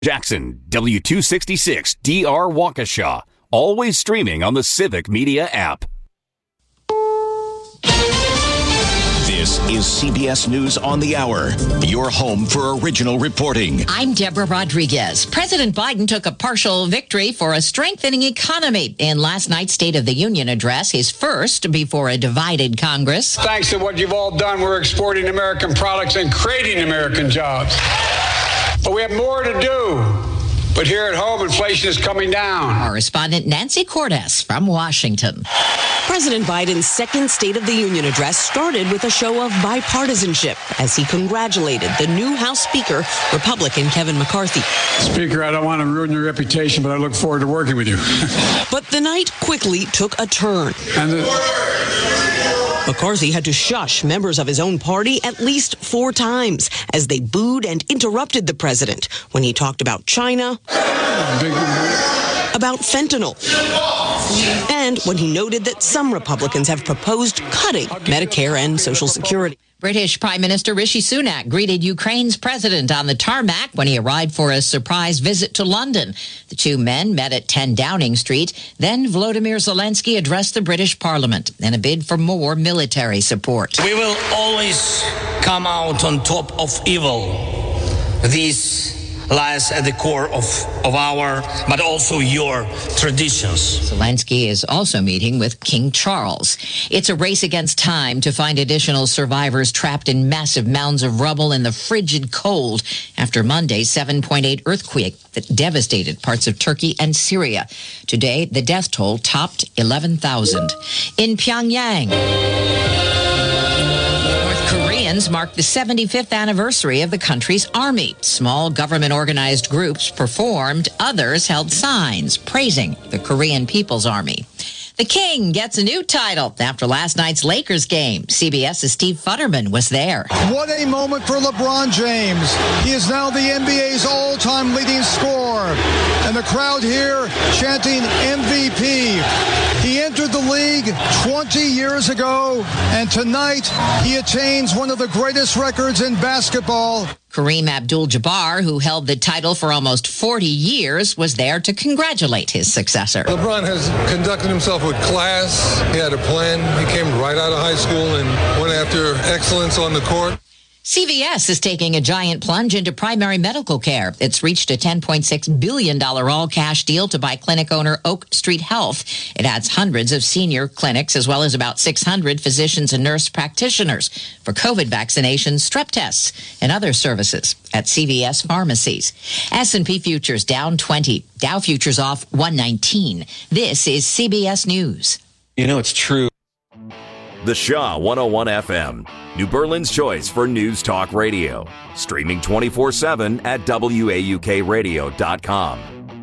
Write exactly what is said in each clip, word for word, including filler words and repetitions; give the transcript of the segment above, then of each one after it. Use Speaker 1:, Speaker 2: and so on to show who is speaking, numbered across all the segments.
Speaker 1: Jackson, W two sixty-six D R Waukesha. Always streaming on the Civic Media app.
Speaker 2: This is C B S News on the Hour, your home for original reporting.
Speaker 3: I'm Deborah Rodriguez. President Biden took a partial victory for a strengthening economy in last night's State of the Union address, his first before a divided Congress.
Speaker 4: Thanks to what you've all done, we're exporting American products and creating American jobs. But we have more to do. But here at home, inflation is coming down.
Speaker 3: Correspondent Nancy Cordes from Washington.
Speaker 5: President Biden's second State of the Union address started with a show of bipartisanship as he congratulated the new House Speaker, Republican Kevin McCarthy.
Speaker 4: Speaker, I don't want to ruin your reputation, but I look forward to working with you.
Speaker 5: But the night quickly took a turn.
Speaker 4: And the-
Speaker 5: McCarthy had to shush members of his own party at least four times as they booed and interrupted the president when he talked about China, about fentanyl, and when he noted that some Republicans have proposed cutting Medicare and Social Security.
Speaker 3: British Prime Minister Rishi Sunak greeted Ukraine's president on the tarmac when he arrived for a surprise visit to London. The two men met at ten Downing Street. Then Volodymyr Zelensky addressed the British Parliament in a bid for more military support.
Speaker 6: We will always come out on top of evil. This lies at the core of, of our, but also your traditions.
Speaker 3: Zelensky is also meeting with King Charles. It's a race against time to find additional survivors trapped in massive mounds of rubble in the frigid cold after Monday's seven point eight earthquake that devastated parts of Turkey and Syria. Today, the death toll topped eleven thousand. In Pyongyang, Koreans marked the seventy-fifth anniversary of the country's army. Small government-organized groups performed. Others held signs praising the Korean People's Army. The King gets a new title after last night's Lakers game. CBS's Steve Futterman was there.
Speaker 7: What a moment for LeBron James. He is now the N B A's all-time leading scorer. And the crowd here chanting M V P. He entered the league twenty years ago, and tonight he attains one of the greatest records in basketball.
Speaker 3: Kareem Abdul-Jabbar, who held the title for almost forty years, was there to congratulate his successor.
Speaker 8: LeBron has conducted himself with class. He had a plan. He came right out of high school and went after excellence on the court.
Speaker 3: C V S is taking a giant plunge into primary medical care. It's reached a ten point six billion dollars all-cash deal to buy clinic owner Oak Street Health. It adds hundreds of senior clinics as well as about six hundred physicians and nurse practitioners for COVID vaccinations, strep tests, and other services at C V S pharmacies. S and P futures down twenty. Dow futures off one nineteen. This is C B S News.
Speaker 9: You know, it's true.
Speaker 1: The Shaw one oh one F M, New Berlin's choice for news talk radio. Streaming twenty-four seven at W A U K radio dot com.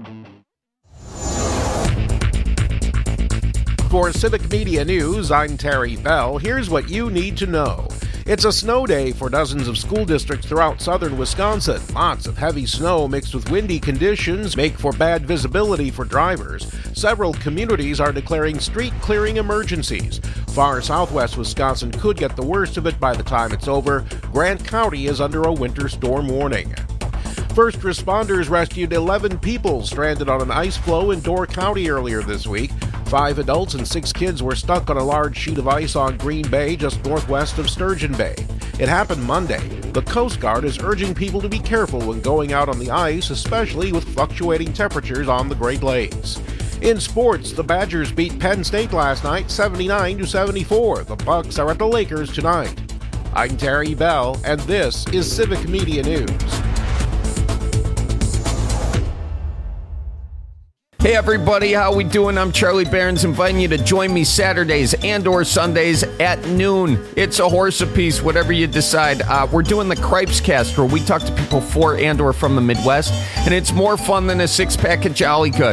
Speaker 10: For Civic Media News, I'm Terry Bell. Here's what you need to know. It's a snow day for dozens of school districts throughout southern Wisconsin. Lots of heavy snow mixed with windy conditions make for bad visibility for drivers. Several communities are declaring street clearing emergencies. Far southwest Wisconsin could get the worst of it by the time it's over. Grant County is under a winter storm warning. First responders rescued eleven people stranded on an ice floe in Door County earlier this week. Five adults and six kids were stuck on a large sheet of ice on Green Bay, just northwest of Sturgeon Bay. It happened Monday. The Coast Guard is urging people to be careful when going out on the ice, especially with fluctuating temperatures on the Great Lakes. In sports, the Badgers beat Penn State last night, seventy-nine to seventy-four. The Bucks are at the Lakers tonight. I'm Terry Bell, and this is Civic Media News.
Speaker 11: Hey everybody, how we doing? I'm Charlie Barons, inviting you to join me Saturdays and or Sundays at noon. It's a horse apiece, whatever you decide. Uh, we're doing the Cripes Cast, where we talk to people for and or from the Midwest, and it's more fun than a six-pack of Jolly Good.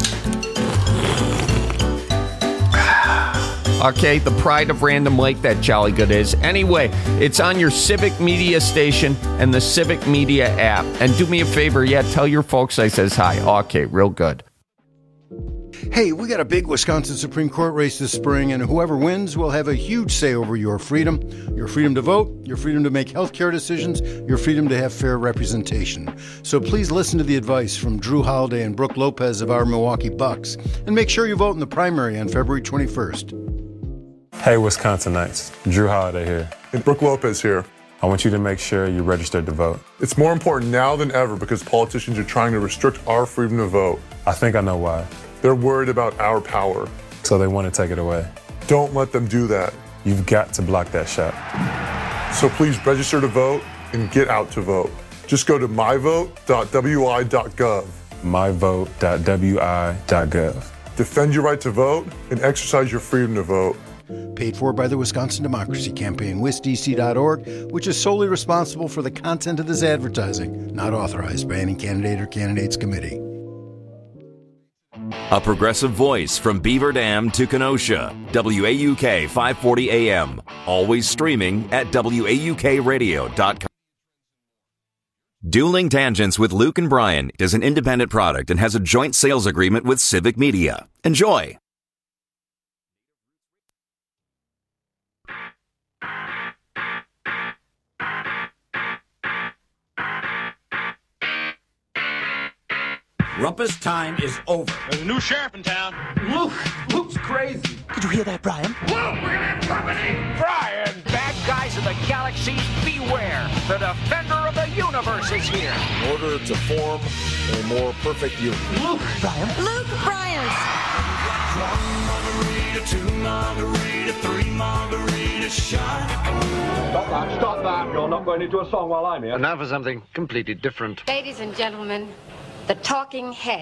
Speaker 11: Okay, the pride of Random Lake, that Jolly Good is. Anyway, it's on your Civic Media station and the Civic Media app. And do me a favor, yeah, tell your folks I says hi. Okay, real good.
Speaker 9: Hey, we got a big Wisconsin Supreme Court race this spring, and whoever wins will have a huge say over your freedom. Your freedom to vote, your freedom to make health care decisions, your freedom to have fair representation. So please listen to the advice from Drew Holiday and Brooke Lopez of our Milwaukee Bucks, and make sure you vote in the primary on February twenty-first.
Speaker 12: Hey, Wisconsinites. Drew Holiday here.
Speaker 13: And Brooke Lopez here.
Speaker 12: I want you to make sure you're registered to vote.
Speaker 13: It's more important now than ever because politicians are trying to restrict our freedom to vote.
Speaker 12: I think I know why.
Speaker 13: They're worried about our power.
Speaker 12: So they want to take it away.
Speaker 13: Don't let them do that.
Speaker 12: You've got to block that shot.
Speaker 13: So please register to vote and get out to vote. Just go to my vote dot w i dot gov.
Speaker 12: my vote dot w i dot gov.
Speaker 13: Defend your right to vote and exercise your freedom to vote.
Speaker 9: Paid for by the Wisconsin Democracy Campaign, wis d c dot org, which is solely responsible for the content of this advertising, not authorized by any candidate or candidates committee.
Speaker 1: A progressive voice from Beaver Dam to Kenosha. W A U K five forty A M. Always streaming at w a u k radio dot com. Dueling Tangents with Luke and Brian is an independent product and has a joint sales agreement with Civic Media. Enjoy.
Speaker 14: Rumpus time is over.
Speaker 15: There's a new sheriff in town.
Speaker 14: Luke! Luke's crazy.
Speaker 15: Did you hear that, Brian?
Speaker 14: Luke, we're gonna have company!
Speaker 15: Brian!
Speaker 16: Bad guys of the galaxies, beware! The defender of the universe is here!
Speaker 17: In order to form a more perfect union.
Speaker 14: Luke! Brian!
Speaker 18: Luke Bryant!
Speaker 19: One margarita, two margarita, three margarita shot.
Speaker 20: Stop that, stop that. You're not going into a song while I'm here.
Speaker 21: And now for something completely different.
Speaker 22: Ladies and gentlemen, the Talking Heads.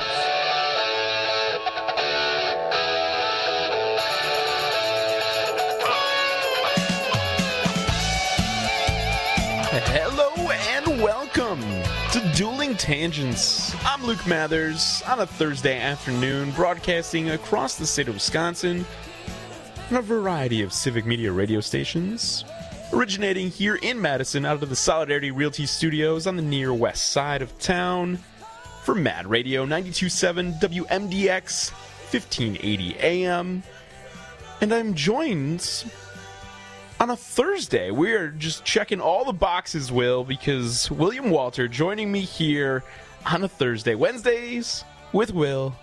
Speaker 23: Hello and welcome to Dueling Tangents. I'm Luke Mathers on a Thursday afternoon, broadcasting across the state of Wisconsin on a variety of Civic Media radio stations, originating here in Madison out of the Solidarity Realty Studios on the near west side of town. For Mad Radio ninety-two point seven W M D X, fifteen eighty A M. And I'm joined on a Thursday. We're just checking all the boxes, Will, because William Walter joining me here on a Thursday. Wednesdays with Will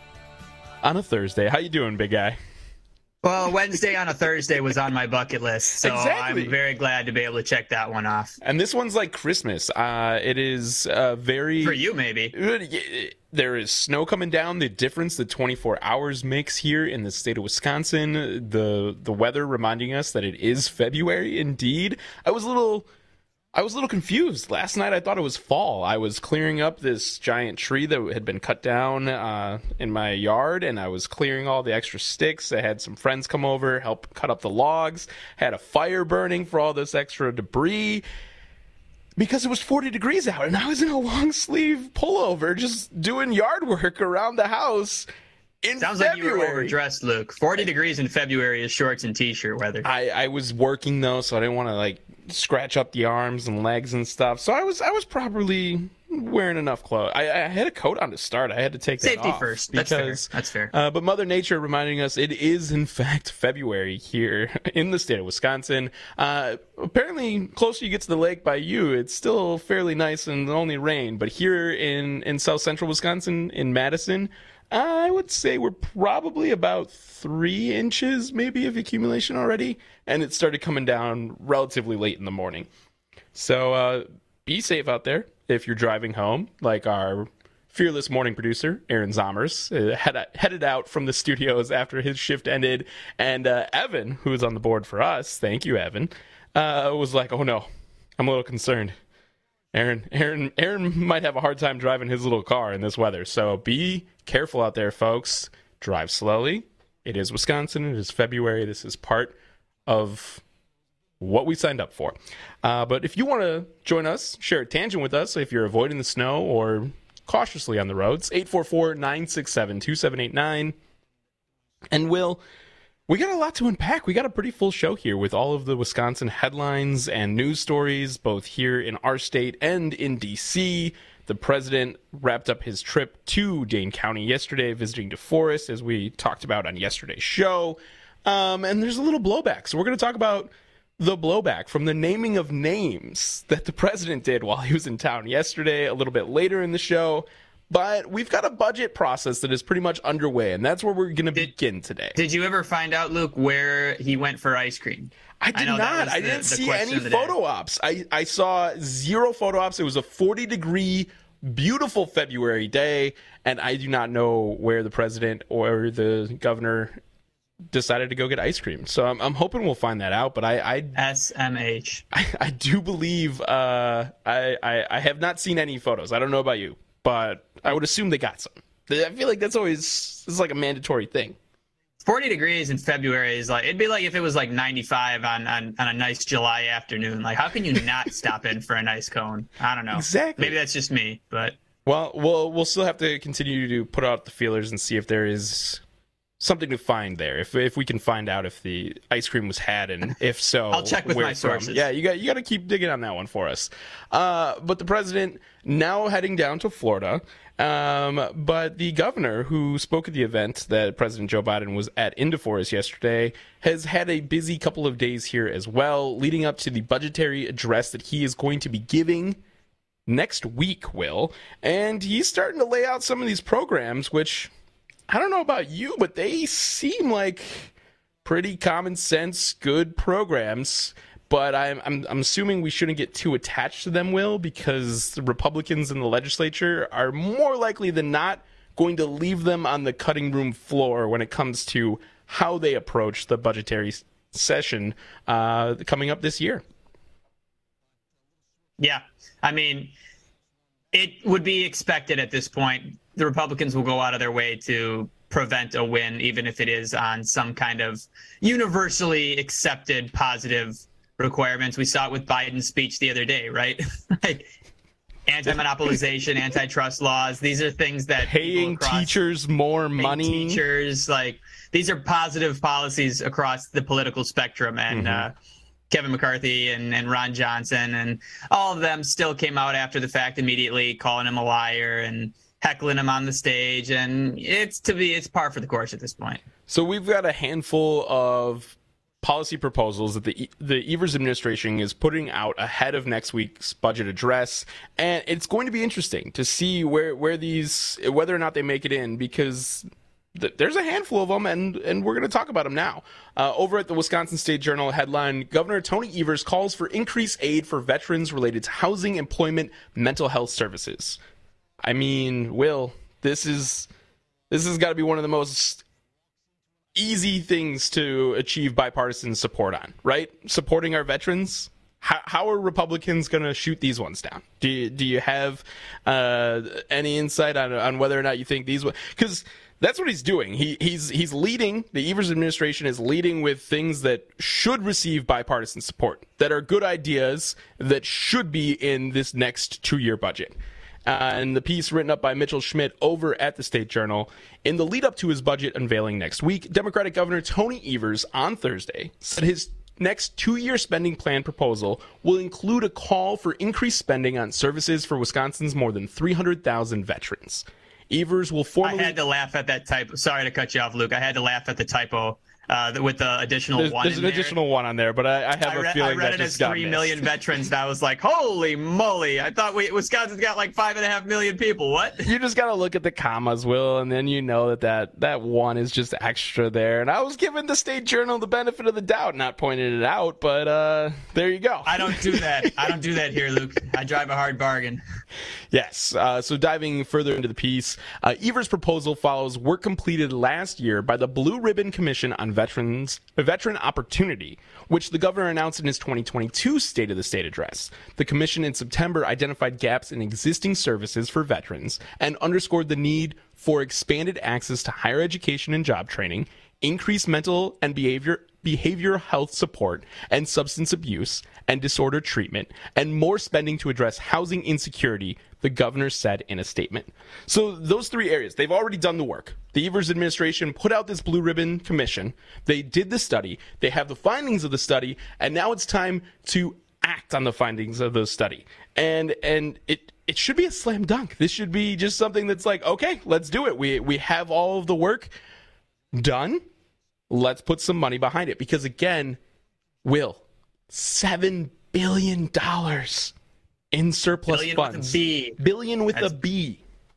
Speaker 23: on a Thursday. How you doing, big guy?
Speaker 24: Well, Wednesday on a Thursday was on my bucket list, so exactly. I'm very glad to be able to check that one off.
Speaker 23: And this one's like Christmas. Uh, it is uh, very...
Speaker 24: For you, maybe.
Speaker 23: There is snow coming down. The difference that twenty-four hours makes here in the state of Wisconsin. The the weather reminding us that it is February, indeed. I was a little... I was a little confused. Last night I thought it was fall. I was clearing up this giant tree that had been cut down uh, in my yard, and I was clearing all the extra sticks. I had some friends come over, help cut up the logs, had a fire burning for all this extra debris, because it was forty degrees out, and I was in a long-sleeve pullover just doing yard work around the house. In
Speaker 24: Sounds
Speaker 23: February.
Speaker 24: Like you were overdressed, Luke. forty degrees in February is shorts and t-shirt weather.
Speaker 23: I, I was working, though, so I didn't want to, like, scratch up the arms and legs and stuff. So I was I was properly wearing enough clothes. I, I had a coat on to start. I had to take that
Speaker 24: Safety
Speaker 23: off.
Speaker 24: first.
Speaker 23: Because,
Speaker 24: That's fair. That's fair.
Speaker 23: Uh, but Mother Nature reminding us it is, in fact, February here in the state of Wisconsin. Uh, apparently, closer you get to the lake by you, it's still fairly nice and only rain. But here in, in south central Wisconsin, in Madison, I would say we're probably about three inches maybe of accumulation already, and it started coming down relatively late in the morning. So uh, be safe out there if you're driving home, like our fearless morning producer, Aaron Zomers, uh, head, headed out from the studios after his shift ended, and uh, Evan, who is on the board for us, thank you, Evan, uh, was like, oh no, I'm a little concerned. Aaron, Aaron, Aaron might have a hard time driving his little car in this weather, so be careful out there, folks. Drive slowly. It is Wisconsin. It is February. This is part of what we signed up for. Uh, but if you want to join us, share a tangent with us, if you're avoiding the snow or cautiously on the roads, eight four four, nine six seven, two seven eight nine. And Will, we got a lot to unpack. We got a pretty full show here with all of the Wisconsin headlines and news stories, both here in our state and in D C The president wrapped up his trip to Dane County yesterday, visiting DeForest, as we talked about on yesterday's show. Um, and there's a little blowback. So we're going to talk about the blowback from the naming of names that the president did while he was in town yesterday, a little bit later in the show. But we've got a budget process that is pretty much underway, and that's where we're going to begin today.
Speaker 24: Did you ever find out, Luke, where he went for ice cream?
Speaker 23: I did
Speaker 24: I
Speaker 23: not. I
Speaker 24: the,
Speaker 23: didn't
Speaker 24: the
Speaker 23: see any
Speaker 24: photo
Speaker 23: photo ops. I, I saw zero photo ops. It was a forty-degree, beautiful February day, and I do not know where the president or the governor decided to go get ice cream. So I'm, I'm hoping we'll find that out. But I, I
Speaker 24: S M H.
Speaker 23: I, I do believe uh, I, I I have not seen any photos. I don't know about you, but I would assume they got some. I feel like that's always it's like a mandatory thing.
Speaker 24: forty degrees in February is like, it'd be like if it was like ninety-five on, on, on a nice July afternoon. Like, how can you not stop in for an ice cone? I don't know.
Speaker 23: Exactly.
Speaker 24: Maybe that's just me, but.
Speaker 23: Well, we'll, we'll still have to continue to put out the feelers and see if there is something to find there. If if we can find out if the ice cream was had, and if so,
Speaker 24: I'll check with
Speaker 23: where
Speaker 24: my
Speaker 23: from.
Speaker 24: sources.
Speaker 23: Yeah, you got you got to keep digging on that one for us. Uh, but the president now heading down to Florida. Um, but the governor who spoke at the event that President Joe Biden was at in DeForest yesterday has had a busy couple of days here as well, leading up to the budgetary address that he is going to be giving next week, Will. And he's starting to lay out some of these programs, which I don't know about you, but they seem like pretty common sense, good programs. But I'm, I'm I'm assuming we shouldn't get too attached to them, Will, because the Republicans in the legislature are more likely than not going to leave them on the cutting room floor when it comes to how they approach the budgetary session uh, coming up this year.
Speaker 24: Yeah, I mean, it would be expected at this point. The Republicans will go out of their way to prevent a win, even if it is on some kind of universally accepted positive requirements. We saw it with Biden's speech the other day, right? Like anti-monopolization, antitrust laws. These are things that
Speaker 23: paying across, teachers more
Speaker 24: paying
Speaker 23: money.
Speaker 24: Teachers, like these are positive policies across the political spectrum. And mm-hmm. uh, Kevin McCarthy and, and Ron Johnson and all of them still came out after the fact immediately, calling him a liar and heckling him on the stage. And it's to be it's par for the course at this point.
Speaker 23: So we've got a handful of policy proposals that the the Evers administration is putting out ahead of next week's budget address, and it's going to be interesting to see where where these whether or not they make it in, because th- there's a handful of them, and and we're going to talk about them now. Uh, over at the Wisconsin State Journal headline, Governor Tony Evers calls for increased aid for veterans related to housing, employment, mental health services. I mean, Will, this is this has got to be one of the most easy things to achieve bipartisan support on, right? Supporting our veterans. How, how are Republicans going to shoot these ones down? Do you, do you have uh, any insight on on whether or not you think these? Because that's what he's doing. He he's he's leading. The Evers administration is leading with things that should receive bipartisan support, that are good ideas that should be in this next two-year budget. Uh, and the piece written up by Mitchell Schmidt over at the State Journal. In the lead up to his budget unveiling next week, Democratic Governor Tony Evers on Thursday said his next two-year spending plan proposal will include a call for increased spending on services for Wisconsin's more than three hundred thousand veterans. Evers will formally...
Speaker 24: I had to laugh at that typo. Sorry to cut you off, Luke. I had to laugh at the typo. Uh, with the additional
Speaker 23: there's,
Speaker 24: one
Speaker 23: there's
Speaker 24: in
Speaker 23: an
Speaker 24: there.
Speaker 23: additional one on there, but I, I have
Speaker 24: I read,
Speaker 23: a feeling
Speaker 24: I read
Speaker 23: that
Speaker 24: it
Speaker 23: just
Speaker 24: as
Speaker 23: got
Speaker 24: three
Speaker 23: missed.
Speaker 24: million veterans, and I was like, "Holy moly!" I thought we Wisconsin's got like five and a half million people. What?
Speaker 23: You just gotta look at the commas, Will, and then you know that that, that one is just extra there. And I was giving the State Journal the benefit of the doubt, not pointing it out, but uh, there you go.
Speaker 24: I don't do that. I don't do that here, Luke. I drive a hard bargain.
Speaker 23: Yes. Uh, so diving further into the piece, uh, Evers' proposal follows work completed last year by the Blue Ribbon Commission on Veterans, Veteran Opportunity, which the governor announced in his twenty twenty-two State of the State address. The commission in September identified gaps in existing services for veterans and underscored the need for expanded access to higher education and job training, increased mental and behavior behavioral health support and substance abuse and disorder treatment, and more spending to address housing insecurity, the governor said in a statement. So those three areas, they've already done the work. The Evers administration put out this Blue Ribbon Commission. They did the study. They have the findings of the study, and now it's time to act on the findings of the study. And and it it should be a slam dunk. This should be just something that's like, okay, let's do it. We we have all of the work done. Let's put some money behind it. Because again, Will, seven billion dollars in surplus
Speaker 24: Billion
Speaker 23: funds.
Speaker 24: with a B.
Speaker 23: Billion with
Speaker 24: That's-
Speaker 23: a B.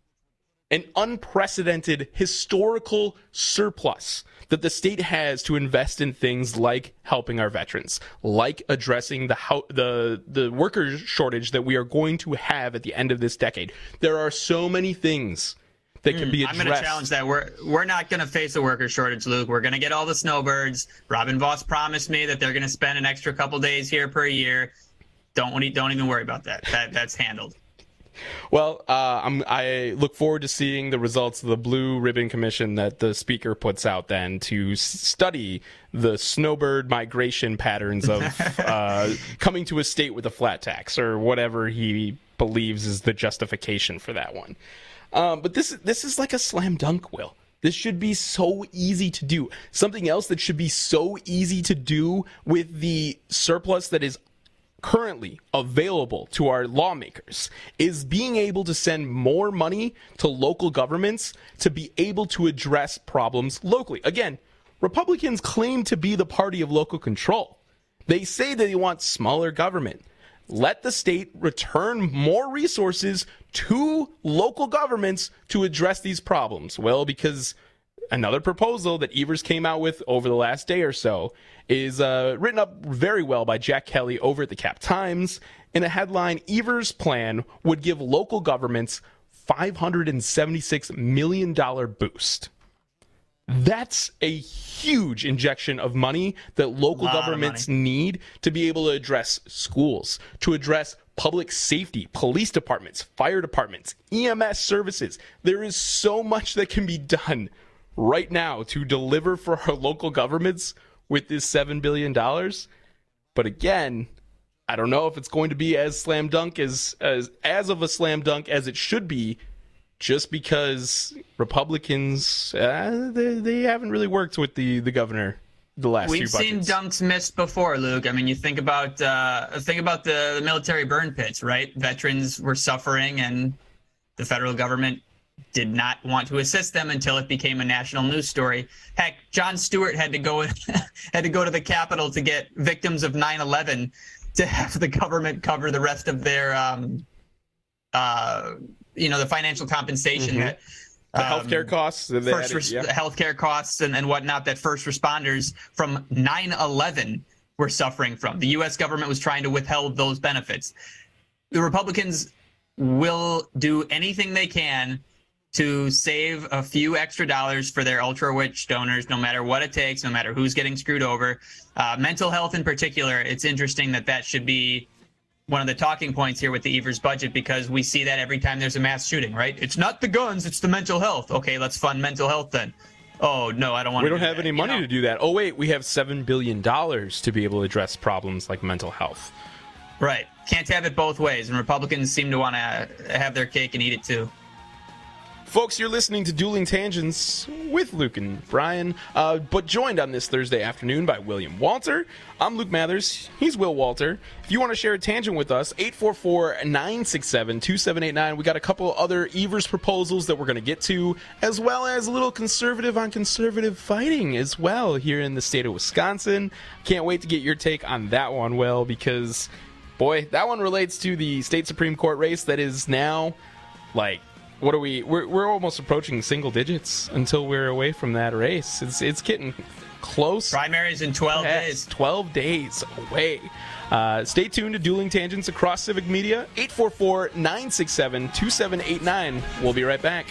Speaker 23: An unprecedented historical surplus that the state has to invest in things like helping our veterans, like addressing the ho- the the worker shortage that we are going to have at the end of this decade. There are so many things that can
Speaker 24: Mm,
Speaker 23: be
Speaker 24: I'm
Speaker 23: addressed.
Speaker 24: going to challenge that. We're we're not going to face a worker shortage, Luke. We're going to get all the snowbirds. Robin Voss promised me that they're going to spend an extra couple days here per year. Don't don't even worry about that. That that's handled.
Speaker 23: Well, uh, I'm, I look forward to seeing the results of the Blue Ribbon Commission that the speaker puts out then to s- study the snowbird migration patterns of uh, coming to a state with a flat tax or whatever he believes is the justification for that one. Um, but this this is like a slam dunk, Will. This should be so easy to do. Something else that should be so easy to do with the surplus that is currently available to our lawmakers is being able to send more money to local governments to be able to address problems locally. Again, Republicans claim to be the party of local control. They say that they want smaller government. Let the state return more resources to local governments to address these problems. Well, because another proposal that Evers came out with over the last day or so is uh, written up very well by Jack Kelly over at the Cap Times. In a headline, Evers' plan would give local governments five hundred seventy-six million dollars boost. That's a huge injection of money that local governments need to be able to address schools, to address public safety, police departments, fire departments, E M S services. There is so much that can be done right now to deliver for our local governments with this seven billion dollars. But again, I don't know if it's going to be as slam dunk as, as, as of a slam dunk as it should be, just because Republicans, uh, they, they haven't really worked with the, the governor the last
Speaker 24: We've
Speaker 23: few budgets.
Speaker 24: seen dunks missed before, Luke. I mean, you think about uh, think about the, the military burn pits, right? Veterans were suffering, and the federal government did not want to assist them until it became a national news story. Heck, Jon Stewart had to go had to go to the Capitol to get victims of nine eleven to have the government cover the rest of their, um, uh, you know, the financial compensation
Speaker 23: Mhm.
Speaker 24: that
Speaker 23: The
Speaker 24: um,
Speaker 23: healthcare costs. that they
Speaker 24: first
Speaker 23: had-
Speaker 24: res-
Speaker 23: yeah.
Speaker 24: healthcare costs and, and whatnot that first responders from nine eleven were suffering from. The U S government was trying to withhold those benefits. The Republicans will do anything they can to save a few extra dollars for their ultra-rich donors, no matter what it takes, no matter who's getting screwed over. Uh, mental health in particular, it's interesting that that should be one of the talking points here with the Evers budget, because we see that every time there's a mass shooting, right? It's not the guns, it's the mental health. Okay, let's fund mental health then. Oh, no, I don't want
Speaker 23: We
Speaker 24: to
Speaker 23: don't
Speaker 24: do
Speaker 23: have
Speaker 24: that,
Speaker 23: any
Speaker 24: you
Speaker 23: money
Speaker 24: know?
Speaker 23: to do that. Oh, wait, we have seven billion dollars to be able to address problems like mental health.
Speaker 24: Right. Can't have it both ways, and Republicans seem to want to have their cake and eat it too.
Speaker 23: Folks, you're listening to Dueling Tangents with Luke and Brian, uh, but joined on this Thursday afternoon by William Walter. I'm Luke Mathers. He's Will Walter. If you want to share a tangent with us, eight four four, nine six seven, two seven eight nine. We got a couple other Evers proposals that we're going to get to, as well as a little conservative on conservative fighting as well here in the state of Wisconsin. Can't wait to get your take on that one, Will, because, boy, that one relates to the state Supreme Court race that is now, like, what are we? We're we're almost approaching single digits until we're away from that race. It's it's getting close.
Speaker 24: Primaries in twelve
Speaker 23: Yes,
Speaker 24: days.
Speaker 23: twelve days away. Uh, stay tuned to Dueling Tangents across Civic Media. eight four four, nine six seven, two seven eight nine. We'll be right back.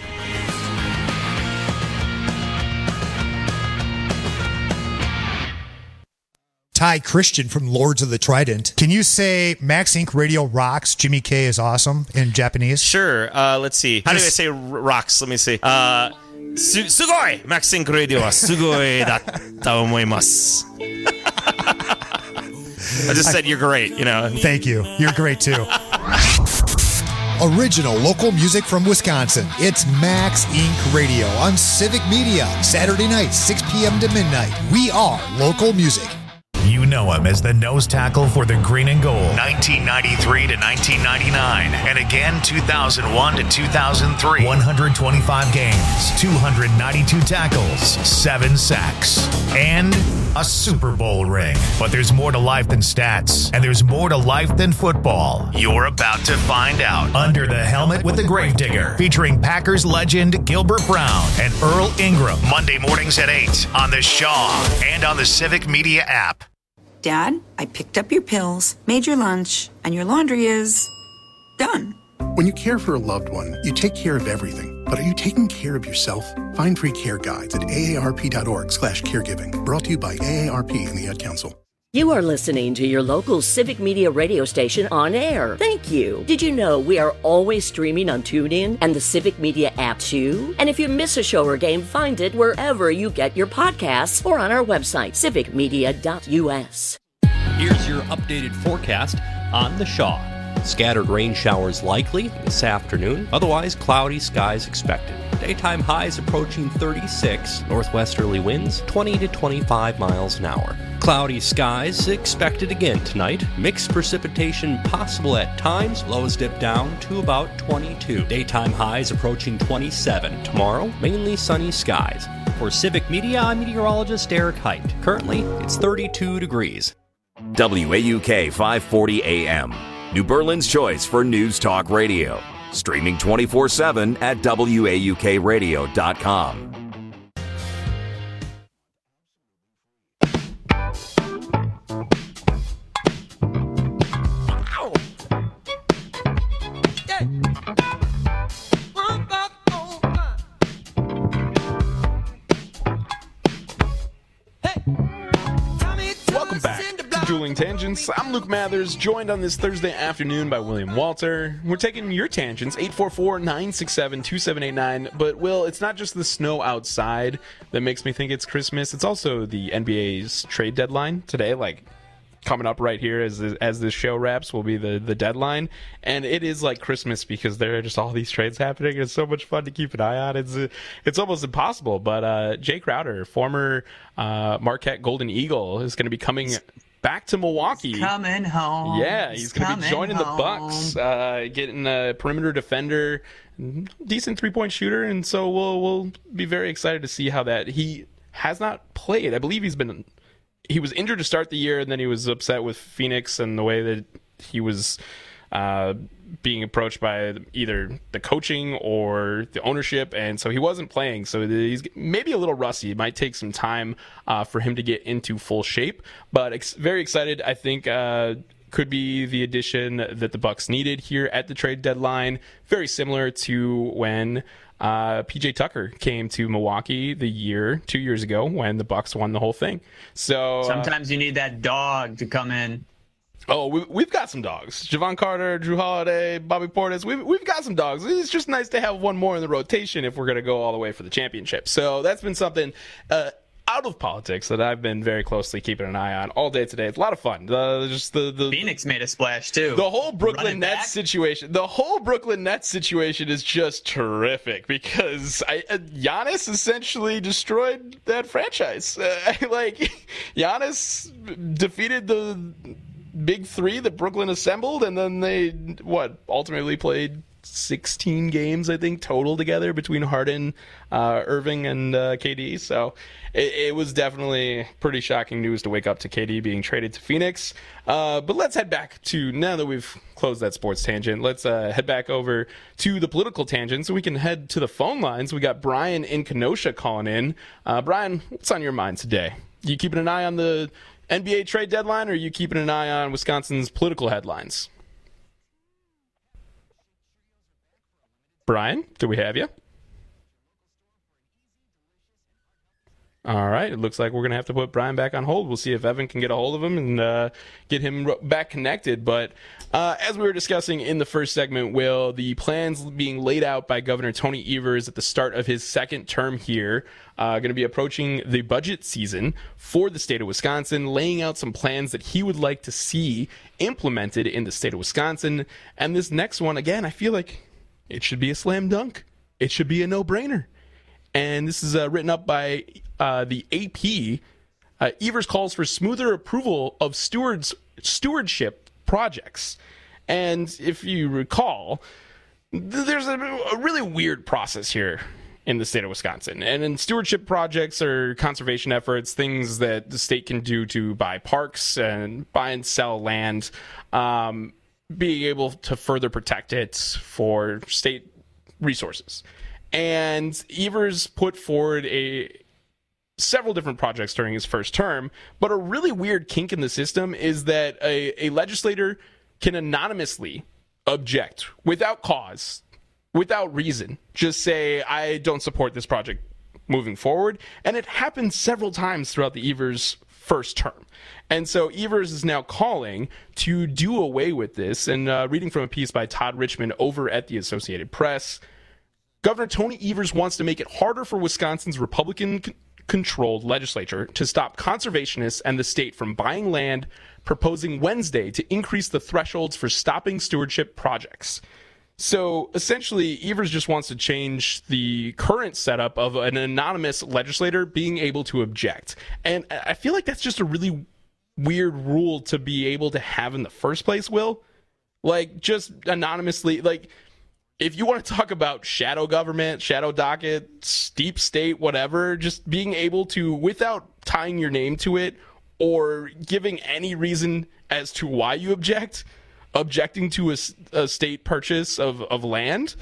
Speaker 2: Ty Christian from Lords of the Trident. Can you say Max Incorporated. Radio rocks, Jimmy K is awesome in Japanese?
Speaker 4: Sure. Uh, let's see. How do I say r- rocks? Let me see. Uh, su- sugoi! Max Inc Radio wa sugoi datta omoimasu. I just said you're great, you know.
Speaker 2: Thank you. You're great too. Original local music from Wisconsin. It's Max Incorporated. Radio on Civic Media. Saturday night, six p.m. to midnight. We are local music.
Speaker 5: You know him as the nose tackle for the green and gold. nineteen ninety-three to nineteen ninety-nine, and again two thousand one to two thousand three. one hundred twenty-five games, two hundred ninety-two tackles, seven sacks, and a Super Bowl ring. But there's more to life than stats, and there's more to life than football. You're about to find out. Under the Helmet with the Gravedigger, featuring Packers legend Gilbert Brown and Earl Ingram. Monday mornings at eight on the Shaw and on the Civic Media app.
Speaker 6: Dad, I picked up your pills, made your lunch, and your laundry is done.
Speaker 7: When you care for a loved one, you take care of everything. But are you taking care of yourself? Find free care guides at A A R P dot org slash caregiving. Brought to you by A A R P and the Ad Council.
Speaker 18: You are listening to your local Civic Media radio station on air. Thank you. Did you know we are always streaming on TuneIn and the Civic Media app too? And if you miss a show or game, find it wherever you get your podcasts or on our website, civic media dot U S.
Speaker 25: Here's your updated forecast on the Shaw. Scattered rain showers likely this afternoon, otherwise cloudy skies expected. Daytime highs approaching thirty-six, northwesterly winds twenty to twenty-five miles an hour. Cloudy skies expected again tonight. Mixed precipitation possible at times. Lows dip down to about twenty-two. Daytime highs approaching twenty-seven. Tomorrow, mainly sunny skies. For Civic Media, I'm meteorologist Eric Height. Currently, it's thirty-two degrees.
Speaker 1: W A U K five forty A M. New Berlin's choice for News Talk Radio. Streaming twenty-four seven at W A U K radio dot com.
Speaker 23: Welcome back to Dueling Tangents. I'm Luke Mathers, joined on this Thursday afternoon by William Walter. We're taking your tangents, eight four four, nine six seven, two seven eight nine. But, Will, it's not just the snow outside that makes me think it's Christmas. It's also the N B A's trade deadline today, like coming up right here as as this show wraps will be the, the deadline. And it is like Christmas because there are just all these trades happening. It's so much fun to keep an eye on. It's it's almost impossible. But uh, Jay Crowder, former uh, Marquette Golden Eagle, is going to be coming back to Milwaukee.
Speaker 24: He's coming home. Yeah, he's going to be joining home. the Bucks, uh, getting a perimeter defender, decent three-point shooter, and so we'll we'll be very excited to see how that. He has not played. I believe he's been he was injured to start the year, and then he was upset with Phoenix and the way that he was uh, being approached by either the coaching or the ownership, and so he wasn't playing. So he's maybe a little rusty. It might take some time uh, for him to get into full shape, but ex- very excited. I think uh, could be the addition that the Bucks needed here at the trade deadline. Very similar to when Uh, P J Tucker came to Milwaukee the year, two years ago, when the Bucks won the whole thing. So uh, sometimes you need that dog to come in.
Speaker 23: Oh, we, we've got some dogs. Javon Carter, Drew Holiday, Bobby Portis. We've, we've got some dogs. It's just nice to have one more in the rotation if we're going to go all the way for the championship. So that's been something uh, out of politics that I've been very closely keeping an eye on all day today. It's a lot of fun. Uh, just the, the
Speaker 24: Phoenix made a splash too.
Speaker 23: The whole Brooklyn Nets situation. The whole Brooklyn Nets situation is just terrific because I, uh, Giannis essentially destroyed that franchise. Uh, like Giannis defeated the big three that Brooklyn assembled, and then they what ultimately played sixteen games, I think, total together between Harden, uh, Irving, and uh, K D. So it, it was definitely pretty shocking news to wake up to K D being traded to Phoenix. Uh, but let's head back to, now that we've closed that sports tangent, let's uh, head back over to the political tangent so we can head to the phone lines. We got Brian in Kenosha calling in. Uh, Brian, what's on your mind today? You keeping an eye on the N B A trade deadline, or are you keeping an eye on Wisconsin's political headlines? Brian, do we have you? All right, it looks like we're going to have to put Brian back on hold. We'll see if Evan can get a hold of him and uh, get him back connected. But uh, as we were discussing in the first segment, Will, the plans being laid out by Governor Tony Evers at the start of his second term here, uh, going to be approaching the budget season for the state of Wisconsin, laying out some plans that he would like to see implemented in the state of Wisconsin. And this next one, again, I feel like it should be a slam dunk. It should be a no-brainer. And this is uh, written up by uh, the A P, Uh, Evers calls for smoother approval of stewards stewardship projects. And if you recall, th- there's a, a really weird process here in the state of Wisconsin. And in stewardship projects or conservation efforts, things that the state can do to buy parks and buy and sell land, um, being able to further protect it for state resources. And Evers put forward a several different projects during his first term, but a really weird kink in the system is that a, a legislator can anonymously object without cause, without reason, just say, I don't support this project moving forward. And it happened several times throughout the Evers first term. And so Evers is now calling to do away with this. And uh, reading from a piece by Todd Richmond over at the Associated Press, Governor Tony Evers wants to make it harder for Wisconsin's Republican-controlled legislature to stop conservationists and the state from buying land, proposing Wednesday to increase the thresholds for stopping stewardship projects. So essentially, Evers just wants to change the current setup of an anonymous legislator being able to object. And I feel like that's just a really weird rule to be able to have in the first place, Will. Like, just anonymously, like, if you want to talk about shadow government, shadow docket, deep state, whatever, just being able to, without tying your name to it or giving any reason as to why you object, objecting to a, a state purchase of, of land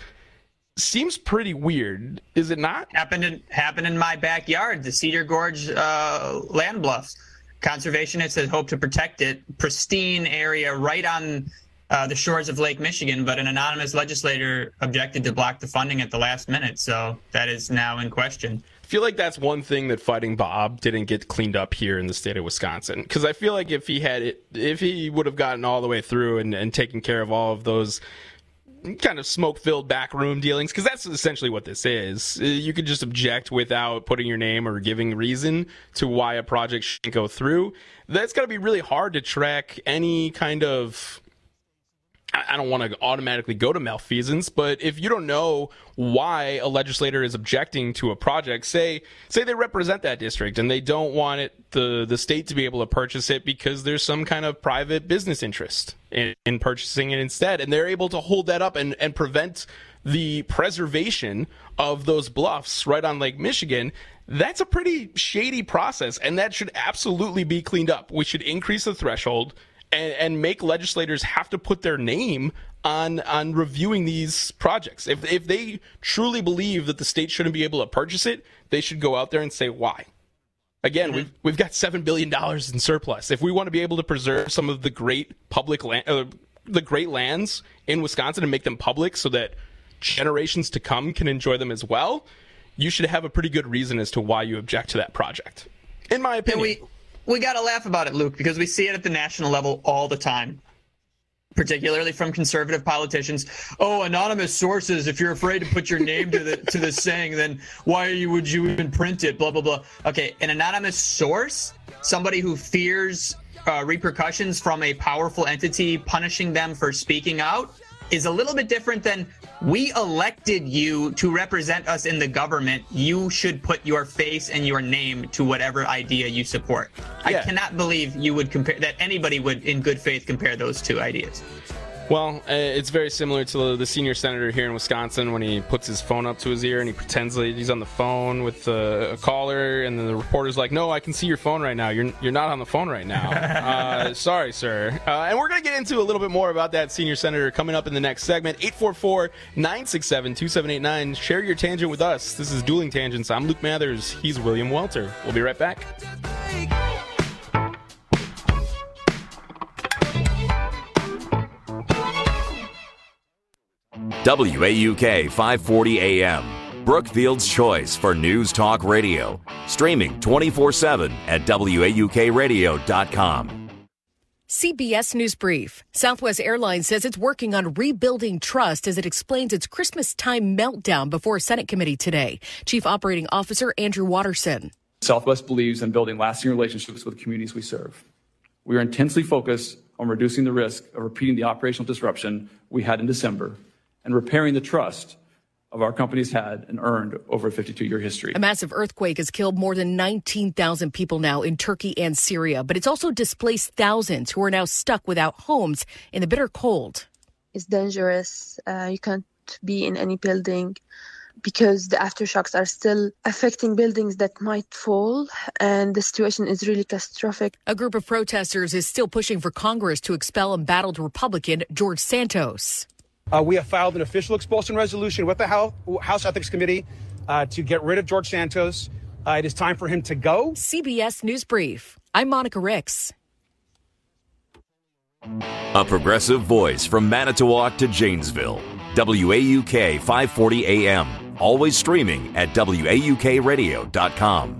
Speaker 23: seems pretty weird, is it not?
Speaker 24: Happened in, happened in my backyard, the Cedar Gorge uh, land bluffs. Conservationists had hoped to protect it, pristine area right on uh, the shores of Lake Michigan, but an anonymous legislator objected to block the funding at the last minute, so that is now in question.
Speaker 23: I feel like that's one thing that Fighting Bob didn't get cleaned up here in the state of Wisconsin, because I feel like if he had it, if he would have gotten all the way through and, and taken care of all of those kind of smoke-filled backroom dealings, because that's essentially what this is. You could just object without putting your name or giving reason to why a project shouldn't go through. That's got to be really hard to track any kind of, I don't want to automatically go to malfeasance, but if you don't know why a legislator is objecting to a project, say say they represent that district and they don't want it the, the state to be able to purchase it because there's some kind of private business interest in, in purchasing it instead, and they're able to hold that up and, and prevent the preservation of those bluffs right on Lake Michigan, that's a pretty shady process, and that should absolutely be cleaned up. We should increase the threshold And, and make legislators have to put their name on on reviewing these projects. If if they truly believe that the state shouldn't be able to purchase it, they should go out there and say why. Again, mm-hmm. we've we've got seven billion dollars in surplus. If we want to be able to preserve some of the great public land, uh, the great lands in Wisconsin and make them public so that generations to come can enjoy them as well, you should have a pretty good reason as to why you object to that project, in my opinion.
Speaker 24: We- We got to laugh about it, Luke, because we see it at the national level all the time, particularly from conservative politicians. Oh, anonymous sources, if you're afraid to put your name to the to this saying, then why would you even print it, blah, blah, blah. Okay, an anonymous source, somebody who fears uh, repercussions from a powerful entity punishing them for speaking out, is a little bit different than we elected you to represent us in the government. You should put your face and your name to whatever idea you support. Yeah. I cannot believe you would compare that anybody would in good faith compare those two ideas.
Speaker 23: Well, uh, it's very similar to the senior senator here in Wisconsin when he puts his phone up to his ear and he pretends that he's on the phone with uh, a caller, and then the reporter's like, "No, I can see your phone right now. You're you're not on the phone right now. Uh, sorry, sir." Uh, and we're going to get into a little bit more about that senior senator coming up in the next segment. eight four four, nine six seven, two seven eight nine. Share your tangent with us. This is Dueling Tangents. I'm Luke Mathers. He's William Welter. We'll be right back.
Speaker 1: W A U K five forty A M, Brookfield's choice for News Talk Radio. Streaming twenty-four seven at W A U K radio dot com.
Speaker 3: C B S News Brief. Southwest Airlines says it's working on rebuilding trust as it explains its Christmas time meltdown before a Senate committee today. Chief Operating Officer Andrew Watterson.
Speaker 8: Southwest believes in building lasting relationships with the communities we serve. We are intensely focused on reducing the risk of repeating the operational disruption we had in December and repairing the trust of our company's had and earned over a fifty-two-year history.
Speaker 3: A massive earthquake has killed more than nineteen thousand people now in Turkey and Syria, but it's also displaced thousands who are now stuck without homes in the bitter cold.
Speaker 9: It's dangerous. Uh, you can't be in any building because the aftershocks are still affecting buildings that might fall, and the situation is really catastrophic.
Speaker 3: A group of protesters is still pushing for Congress to expel embattled Republican George Santos.
Speaker 10: Uh, we have filed an official expulsion resolution with the House, House Ethics Committee uh, to get rid of George Santos. Uh, it is time for him to go.
Speaker 3: C B S News Brief. I'm Monica Ricks.
Speaker 1: A progressive voice from Manitowoc to Janesville. W A U K five forty A M. Always streaming at W A U K radio dot com.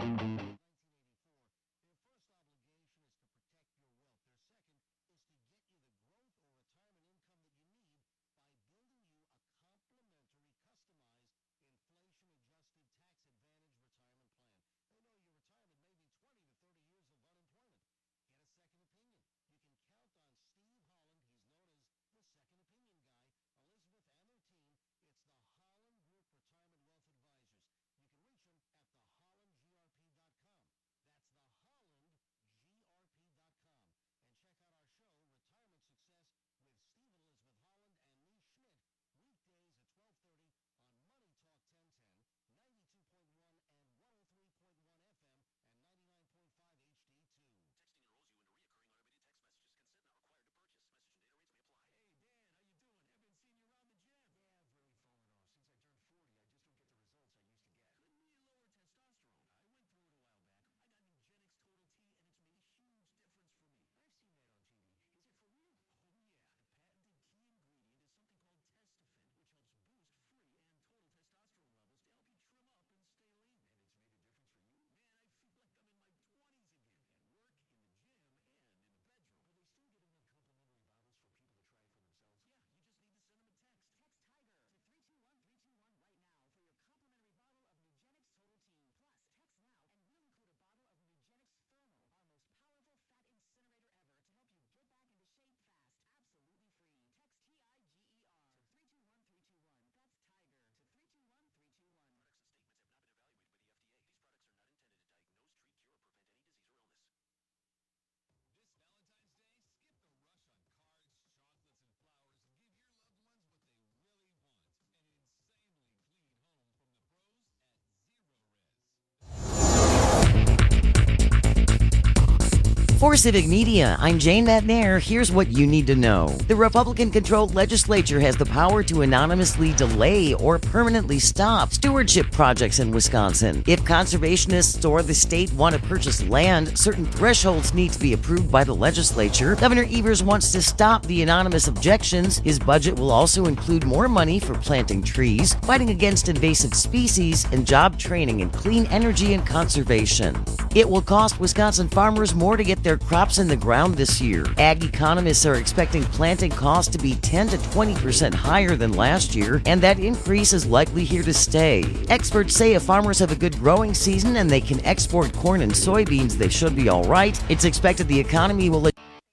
Speaker 11: For Civic Media, I'm Jane McNair. Here's what you need to know. The Republican-controlled legislature has the power to anonymously delay or permanently stop stewardship projects in Wisconsin. If conservationists or the state want to purchase land, certain thresholds need to be approved by the legislature. Governor Evers wants to stop the anonymous objections. His budget will also include more money for planting trees, fighting against invasive species, and job training in clean energy and conservation. It will cost Wisconsin farmers more to get their crops in the ground this year. Ag economists are expecting planting costs to be ten to twenty percent higher than last year, and that increase is likely here to stay. Experts say if farmers have a good growing season and they can export corn and soybeans, they should be all right. It's expected the economy will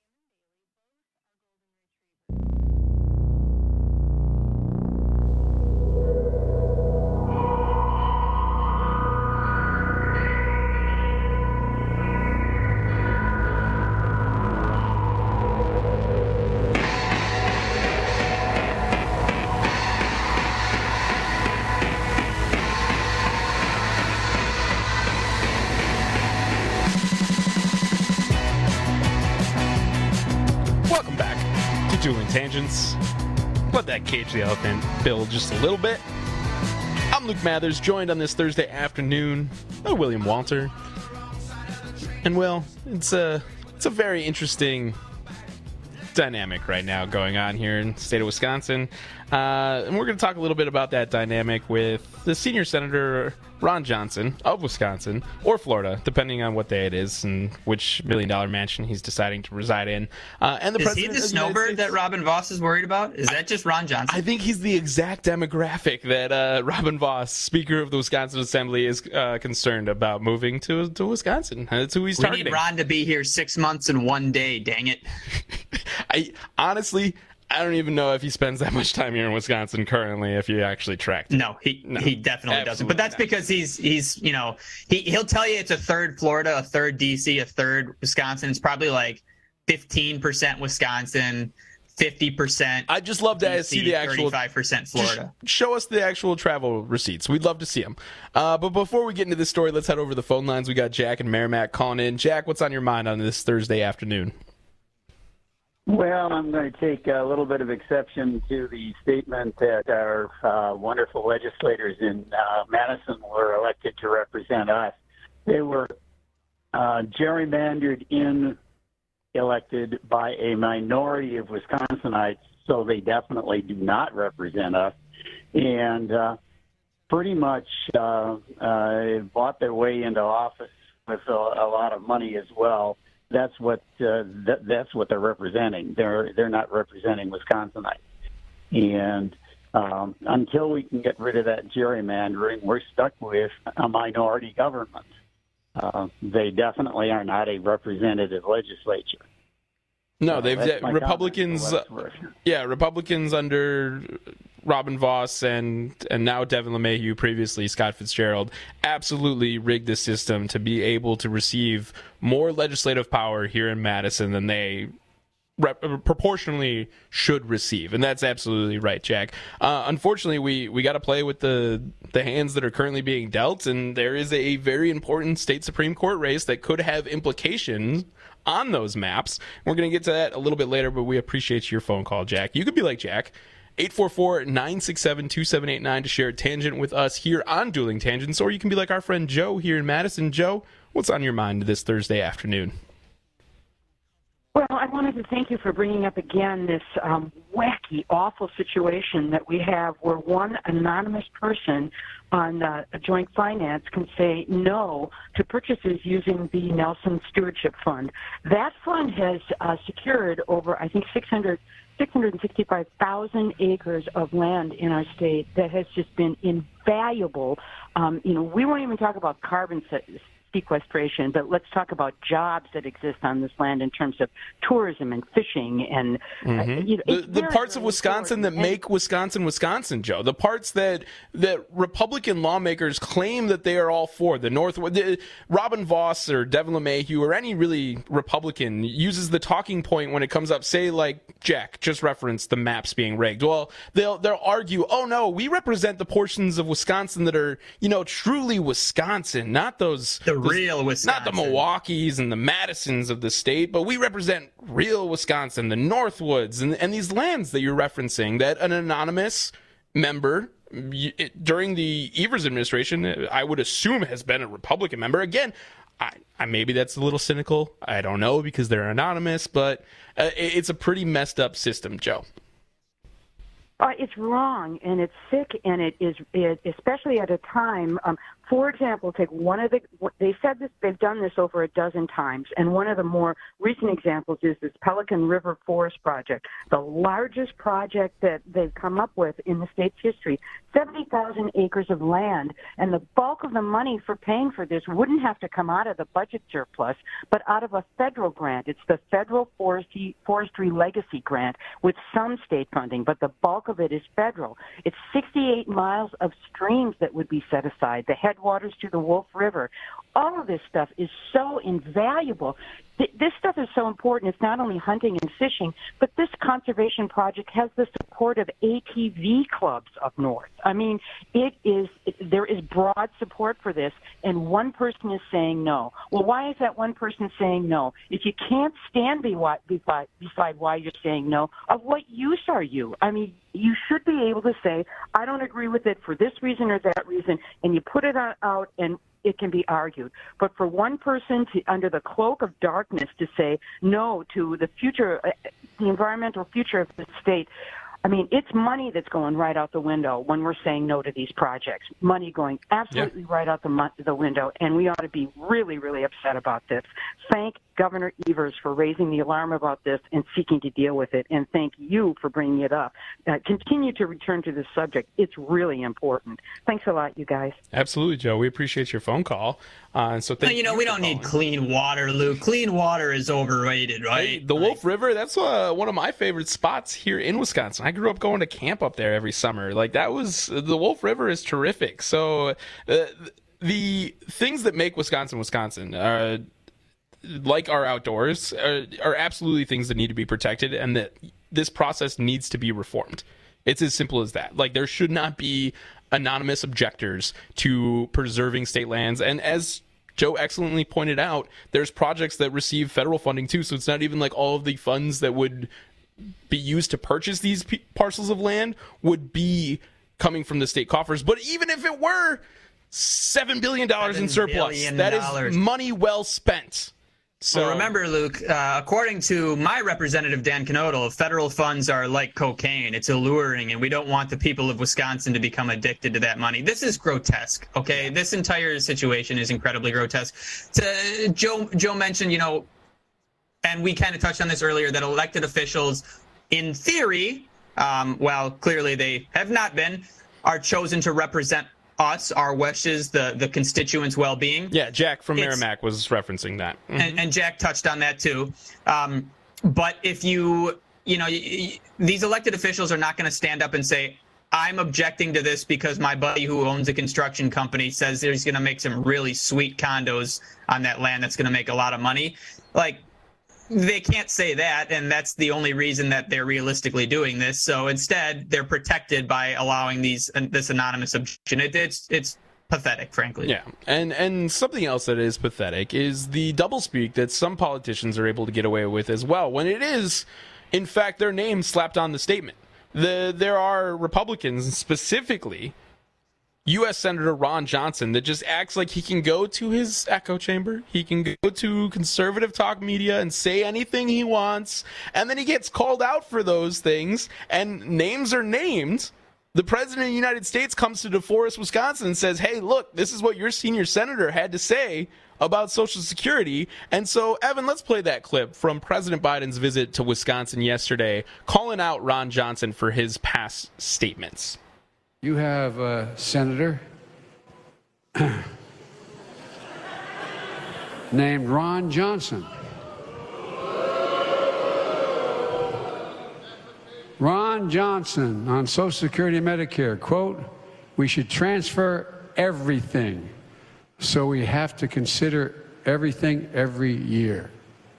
Speaker 23: Tangents. Let that cage the elephant build just a little bit. I'm Luke Mathers, joined on this Thursday afternoon by William Walter. And well, it's a it's a very interesting dynamic right now going on here in the state of Wisconsin. Uh, and we're going to talk a little bit about that dynamic with the senior senator, Ron Johnson of Wisconsin, or Florida, depending on what day it is and which million-dollar mansion he's deciding to reside in. Uh, and the
Speaker 24: is he the snowbird that Robin Voss is worried about? Is that just Ron Johnson?
Speaker 23: I think he's the exact demographic that uh, Robin Voss, Speaker of the Wisconsin Assembly, is uh, concerned about moving to to Wisconsin. That's who he's targeting.
Speaker 24: We need Ron to be here six months and one day, dang it.
Speaker 23: I honestly... I don't even know if he spends that much time here in Wisconsin currently, if you actually tracked him.
Speaker 24: No, he
Speaker 23: No,
Speaker 24: he definitely doesn't. But that's
Speaker 23: not.
Speaker 24: because he's he's you know he he'll tell you it's a third Florida, a third D C, a third Wisconsin. It's probably like fifteen percent Wisconsin, fifty percent.
Speaker 23: I'd just love to
Speaker 24: D C,
Speaker 23: see the actual
Speaker 24: thirty-five percent Florida.
Speaker 23: Just show us the actual travel receipts. We'd love to see them. Uh, but before we get into this story, let's head over to the phone lines. We got Jack and Merrimack calling in. Jack, what's on your mind on this Thursday afternoon?
Speaker 12: Well, I'm going to take a little bit of exception to the statement that our uh, wonderful legislators in uh, Madison were elected to represent us. They were uh, gerrymandered in, elected by a minority of Wisconsinites, so they definitely do not represent us. And uh, pretty much uh, uh, bought their way into office with a, a lot of money as well. That's what uh, th- that's what they're representing. They're they're not representing Wisconsinites, and um, until we can get rid of that gerrymandering, we're stuck with a minority government. Uh, they definitely are not a representative legislature.
Speaker 23: No, they've
Speaker 12: that's my
Speaker 23: Republicans.
Speaker 12: comment for
Speaker 23: Uh, yeah, Republicans under Robin Vos and and now Devin LeMahieu, previously Scott Fitzgerald, absolutely rigged the system to be able to receive more legislative power here in Madison than they rep- proportionally should receive, and that's absolutely right, Jack. Uh, unfortunately, we we got to play with the the hands that are currently being dealt, and there is a very important state Supreme Court race that could have implications on those maps. We're going to get to that a little bit later, but we appreciate your phone call, Jack. You could be like Jack. eight four four, nine six seven, two seven eight nine to share a tangent with us here on Dueling Tangents, or you can be like our friend Joe here in Madison. Joe, what's on your mind this Thursday afternoon?
Speaker 13: Well, I wanted to thank you for bringing up again this um, wacky, awful situation that we have where one anonymous person on uh, a joint finance can say no to purchases using the Nelson Stewardship Fund. That fund has uh, secured over, I think, six hundred, six hundred sixty-five thousand acres of land in our state that has just been invaluable. Um, you know, we won't even talk about carbon se- sequestration, but let's talk about jobs that exist on this land in terms of tourism and fishing and
Speaker 23: Mm-hmm.
Speaker 13: uh, you know,
Speaker 23: the,
Speaker 13: it's
Speaker 23: the
Speaker 13: very,
Speaker 23: parts of
Speaker 13: very
Speaker 23: Wisconsin that
Speaker 13: important. And-
Speaker 23: make Wisconsin Wisconsin, Joe. The parts that that Republican lawmakers claim that they are all for. The North, the, Robin Vos or Devin LeMahieu or any really Republican uses the talking point when it comes up. Say like Jack just referenced the maps being rigged. Well, they'll they'll argue, oh no, we represent the portions of Wisconsin that are you know truly Wisconsin, not those
Speaker 24: The
Speaker 23: those-
Speaker 24: real Wisconsin.
Speaker 23: not the Milwaukees and the Madisons of the state, but we represent real Wisconsin, the Northwoods, and, and these lands that you're referencing that an anonymous member y- it- during the Evers administration, I would assume has been a Republican member. Again, I, I maybe that's a little cynical. I don't know because they're anonymous, but uh, it, it's a pretty messed up system, Joe.
Speaker 13: Uh, it's wrong and it's sick, and it is, it, especially at a time. Um, for example, take one of the. They said this. They've done this over a dozen times, and one of the more recent examples is this Pelican River Forest Project, the largest project that they've come up with in the state's history. Seventy thousand acres of land, and the bulk of the money for paying for this wouldn't have to come out of the budget surplus, but out of a federal grant. It's the Federal Forestry Forestry Legacy Grant with some state funding, but the bulk of it is federal. It's sixty-eight miles of streams that would be set aside, the headwaters to the Wolf River. All of this stuff is so invaluable. Th- This stuff is so important. It's not only hunting and fishing, but this conservation project has the support of A T V clubs up north. I mean, it is it, there is broad support for this, and one person is saying no. Well, why is that one person saying no? If you can't stand beside, beside, beside why you're saying no, of what use are you? I mean, you should be able to say, I don't agree with it for this reason or that reason, and you put it on, out and it can be argued. But for one person to, under the cloak of darkness, to say no to the future, uh, the environmental future of the state, I mean, it's money that's going right out the window when we're saying no to these projects. Money going absolutely yeah. right out the, the window, and we ought to be really, really upset about this. Thank Governor Evers for raising the alarm about this and seeking to deal with it. And thank you for bringing it up. Uh, continue to return to this subject. It's really important. Thanks a lot, you guys.
Speaker 23: Absolutely, Joe. We appreciate your phone call. Uh, and so thank
Speaker 24: no, you know,
Speaker 23: you
Speaker 24: we don't need clean water, Luke. Clean water is overrated, right?
Speaker 23: Hey, the Wolf River, that's uh, one of my favorite spots here in Wisconsin. I grew up going to camp up there every summer. Like, that was, the Wolf River is terrific. So uh, the things that make Wisconsin, Wisconsin, uh, like our outdoors, are, are absolutely things that need to be protected, and that this process needs to be reformed. It's as simple as that. Like, there should not be anonymous objectors to preserving state lands. And as Joe excellently pointed out, there's projects that receive federal funding too, so it's not even like all of the funds that would be used to purchase these p- parcels of land would be coming from the state coffers. But even if it were seven billion dollars in surplus, that is money well spent. So
Speaker 24: well, remember, Luke, uh, according to my representative, Dan Knodel, federal funds are like cocaine. It's alluring, and we don't want the people of Wisconsin to become addicted to that money. This is grotesque, okay? This entire situation is incredibly grotesque. To, Joe, Joe mentioned, you know, and we kind of touched on this earlier, that elected officials, in theory, um, while clearly they have not been, are chosen to represent us, our wishes, the, the constituents' well-being.
Speaker 23: Yeah, Jack from
Speaker 24: It's,
Speaker 23: Merrimack was referencing that. Mm-hmm.
Speaker 24: and, and Jack touched on that too. Um, but if you, you know, y- y- these elected officials are not going to stand up and say, I'm objecting to this because my buddy who owns a construction company says he's going to make some really sweet condos on that land that's going to make a lot of money. Like, they can't say that, and that's the only reason that they're realistically doing this. So instead, they're protected by allowing these uh, this anonymous objection. It, it's it's pathetic, frankly.
Speaker 23: Yeah, and and something else that is pathetic is the doublespeak that some politicians are able to get away with as well, when it is, in fact, their name slapped on the statement. The there are Republicans, specifically U S Senator Ron Johnson, that just acts like he can go to his echo chamber, he can go to conservative talk media and say anything he wants, and then he gets called out for those things, and names are named. The president of the United States comes to DeForest, Wisconsin, and says, hey, look, this is what your senior senator had to say about Social Security. And so, Evan, let's play that clip from President Biden's visit to Wisconsin yesterday, calling out Ron Johnson for his past statements.
Speaker 14: You have a senator named Ron Johnson. Ron Johnson on Social Security and Medicare, quote, we should transfer everything, so we have to consider everything every year.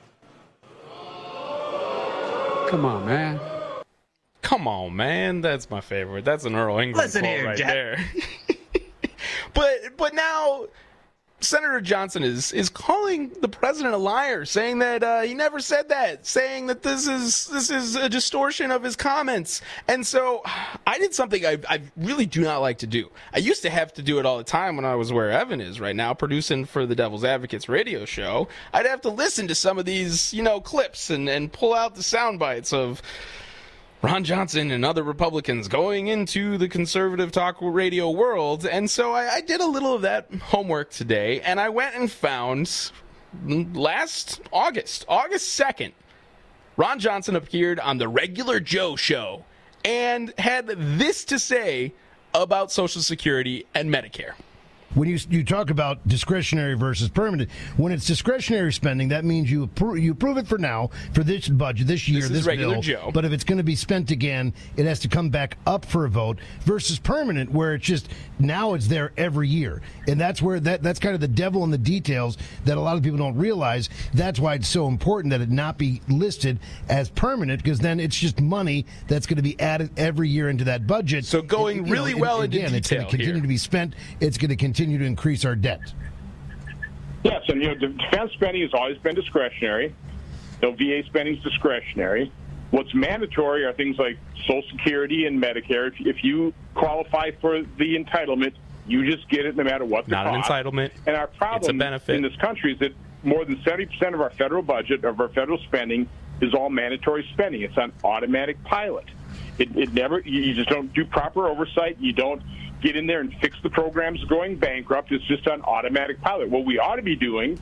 Speaker 14: Come on, man.
Speaker 23: Come on, man. That's my favorite. That's an Earl Ingram
Speaker 24: Listen
Speaker 23: quote
Speaker 24: here,
Speaker 23: right
Speaker 24: Jack.
Speaker 23: there. but but now Senator Johnson is is calling the president a liar, saying that uh, he never said that, saying that this is this is a distortion of his comments. And so I did something I, I really do not like to do. I used to have to do it all the time when I was where Evan is right now, producing for the Devil's Advocates radio show. I'd have to listen to some of these, you know, clips and, and pull out the sound bites of Ron Johnson and other Republicans going into the conservative talk radio world. And so I, I did a little of that homework today, and I went and found last August, August second, Ron Johnson appeared on the Regular Joe show and had this to say about Social Security and Medicare.
Speaker 15: When you you talk about discretionary versus permanent, when it's discretionary spending, that means you approve, you approve it for now, for this budget, this year,
Speaker 23: This is
Speaker 15: this
Speaker 23: regular
Speaker 15: bill.
Speaker 23: Joe.
Speaker 15: But if it's going to be spent again, it has to come back up for a vote. Versus permanent, where it's just now it's there every year, and that's where that that's kind of the devil in the details that a lot of people don't realize. That's why it's so important that it not be listed as permanent, because then it's just money that's going to be added every year into that budget.
Speaker 23: So going
Speaker 15: And, you
Speaker 23: really
Speaker 15: know,
Speaker 23: well
Speaker 15: and,
Speaker 23: into
Speaker 15: again, it's going to
Speaker 23: detail
Speaker 15: continue
Speaker 23: here.
Speaker 15: to be spent. It's going to continue to increase our debt.
Speaker 16: Yes, and you know, defense spending has always been discretionary. So V A spending is discretionary. What's mandatory are things like Social Security and Medicare. If, if you qualify for the entitlement, you just get it no matter what the
Speaker 23: Not an
Speaker 16: cost.
Speaker 23: entitlement.
Speaker 16: And our
Speaker 23: It's a
Speaker 16: problem
Speaker 23: benefit.
Speaker 16: in this country is that more than seventy percent of our federal budget, of our federal spending, is all mandatory spending. It's on automatic pilot. It, it never. You just don't do proper oversight. You don't get in there and fix the programs going bankrupt. It's just on automatic pilot. What we ought to be doing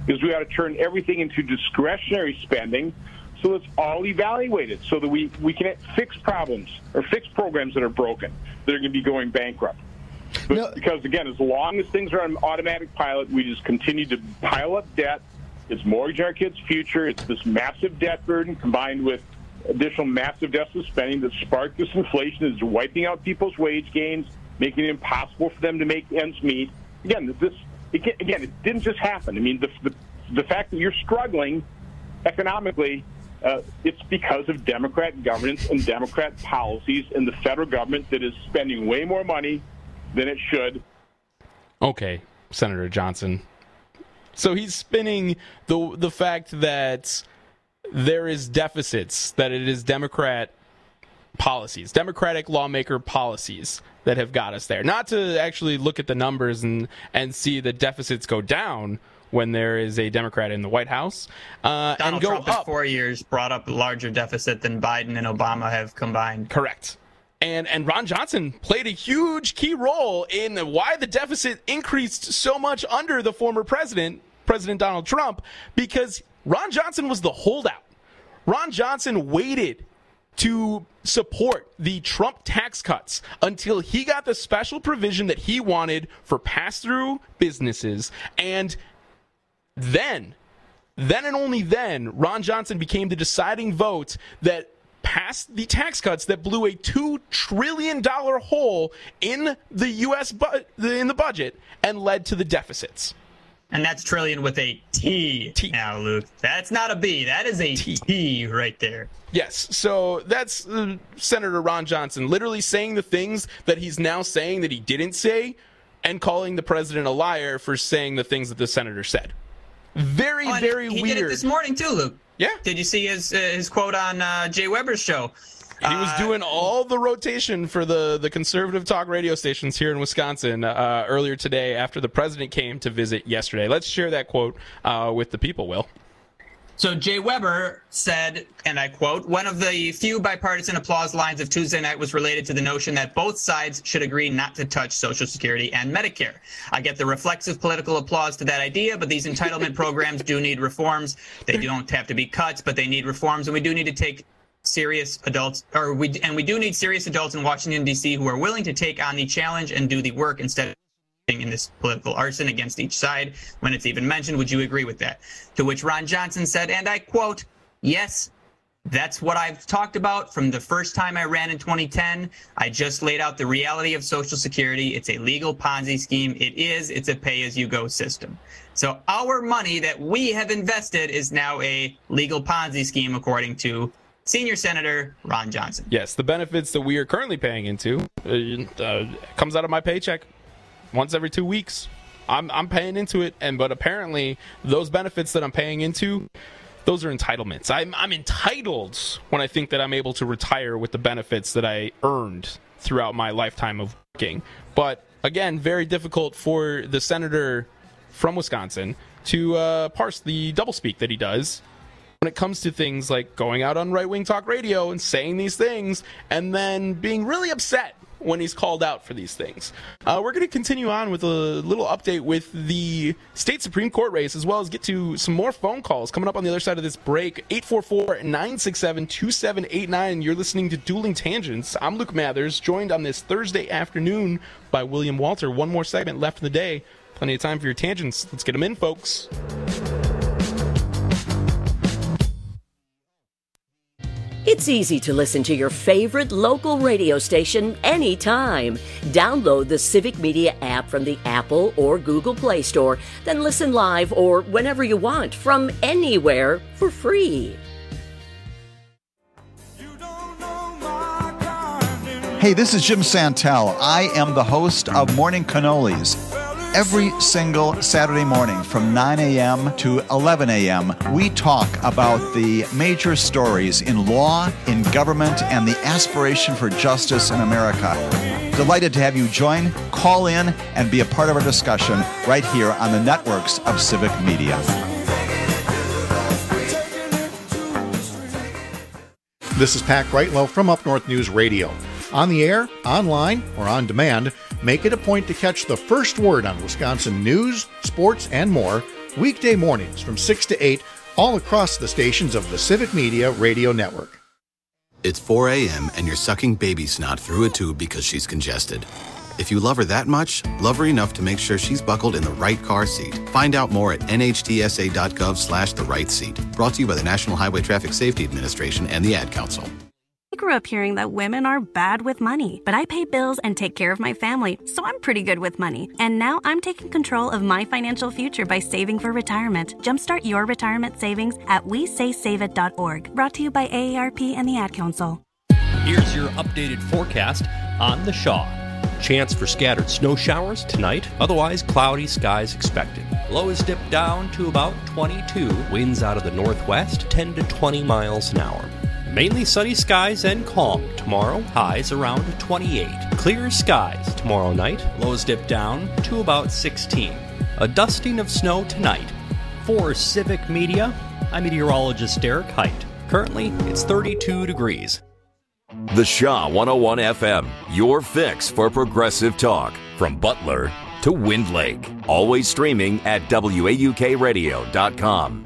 Speaker 16: is we ought to turn everything into discretionary spending. So it's all evaluated so that we, we can fix problems or fix programs that are broken, that are going to be going bankrupt. But no. Because, again, as long as things are on automatic pilot, we just continue to pile up debt. It's mortgaging our kids' future. It's this massive debt burden combined with additional massive deficit spending that sparked this inflation, is wiping out people's wage gains, making it impossible for them to make ends meet. Again, this it, again, it didn't just happen. I mean, the, the, the fact that you're struggling economically, Uh, it's because of Democrat governance and Democrat policies in the federal government that is spending way more money than it should.
Speaker 23: Okay, Senator Johnson. So he's spinning the the fact that there is deficits, that it is Democrat policies, Democratic lawmaker policies that have got us there. Not to actually look at the numbers and, and see the deficits go down when there is a Democrat in the White House. Uh,
Speaker 24: Donald
Speaker 23: and go
Speaker 24: Trump
Speaker 23: up.
Speaker 24: in four years brought up a larger deficit than Biden and Obama have combined.
Speaker 23: Correct. And and Ron Johnson played a huge key role in why the deficit increased so much under the former president, President Donald Trump, because Ron Johnson was the holdout. Ron Johnson waited to support the Trump tax cuts until he got the special provision that he wanted for pass-through businesses. And then, then and only then, Ron Johnson became the deciding vote that passed the tax cuts that blew a two trillion dollars hole in the U S bu- in the budget and led to the deficits.
Speaker 24: And that's trillion with a T, T. now, Luke. That's not a B. That is a T, T right there.
Speaker 23: Yes. So that's uh, Senator Ron Johnson literally saying the things that he's now saying that he didn't say and calling the president a liar for saying the things that the senator said. Very,
Speaker 24: oh,
Speaker 23: very
Speaker 24: he
Speaker 23: weird.
Speaker 24: He did it this morning, too, Luke.
Speaker 23: Yeah.
Speaker 24: Did you see his uh, his quote on uh, Jay Weber's show?
Speaker 23: He was doing all the rotation for the, the conservative talk radio stations here in Wisconsin uh, earlier today after the president came to visit yesterday. Let's share that quote uh, with the people, Will.
Speaker 24: So Jay Weber said, and I quote, "One of the few bipartisan applause lines of Tuesday night was related to the notion that both sides should agree not to touch Social Security and Medicare. I get the reflexive political applause to that idea, but these entitlement programs do need reforms. They don't have to be cuts, but they need reforms, and we do need to take serious adults, or we and we do need serious adults in Washington, D C who are willing to take on the challenge and do the work instead of in this political arson against each side when it's even mentioned. Would you agree with that?" To which Ron Johnson said, and I quote, "Yes, that's what I've talked about from the first time I ran in twenty ten. I just laid out the reality of Social Security. It's a legal Ponzi scheme. It is. It's a pay-as-you-go system. So our money that we have invested is now a legal Ponzi scheme, according to Senior Senator Ron Johnson."
Speaker 23: Yes, the benefits that we are currently paying into uh, uh, comes out of my paycheck once every two weeks. I'm I'm paying into it, and but apparently those benefits that I'm paying into, those are entitlements. I'm I'm entitled when I think that I'm able to retire with the benefits that I earned throughout my lifetime of working. But again, very difficult for the senator from Wisconsin to uh, parse the doublespeak that he does when it comes to things like going out on right-wing talk radio and saying these things and then being really upset when he's called out for these things. Uh, we're going to continue on with a little update with the state Supreme Court race, as well as get to some more phone calls coming up on the other side of this break. eight four four, nine six seven, two seven eight nine. You're listening to Dueling Tangents. I'm Luke Mathers, joined on this Thursday afternoon by William Walter. One more segment left in the day. Plenty of time for your tangents. Let's get them in, folks.
Speaker 18: It's easy to listen to your favorite local radio station anytime. Download the Civic Media app from the Apple or Google Play Store, then listen live or whenever you want from anywhere for free.
Speaker 17: Hey, this is Jim Santel. I am the host of Morning Cannolis. Every single Saturday morning from nine a.m. to eleven a.m., we talk about the major stories in law, in government, and the aspiration for justice in America. Delighted to have you join, call in, and be a part of our discussion right here on the networks of Civic Media.
Speaker 19: This is Pat Greitlow from Up North News Radio. On the air, online, or on demand, make it a point to catch the first word on Wisconsin news, sports, and more weekday mornings from six to eight, all across the stations of the Civic Media Radio Network.
Speaker 2: It's four a.m. and you're sucking baby snot through a tube because she's congested. If you love her that much, love her enough to make sure she's buckled in the right car seat. Find out more at N H T S A dot gov slash the right seat. Brought to you by the National Highway Traffic Safety Administration and the Ad Council.
Speaker 4: I grew up hearing that women are bad with money, but I pay bills and take care of my family, so I'm pretty good with money. And now I'm taking control of my financial future by saving for retirement. Jumpstart your retirement savings at we say save it dot org. Brought to you by A A R P and the Ad Council.
Speaker 25: Here's your updated forecast on the Shaw. Chance for scattered snow showers tonight, otherwise cloudy skies expected. Lows dip down to about twenty-two, winds out of the northwest ten to twenty miles an hour. Mainly sunny skies and calm tomorrow, highs around twenty-eight. Clear skies tomorrow night, lows dip down to about sixteen. A dusting of snow tonight. For Civic Media, I'm meteorologist Derek Height. Currently, it's thirty-two degrees.
Speaker 1: The Shaw one oh one F M, your fix for progressive talk. From Butler to Wind Lake. Always streaming at W A U K radio dot com.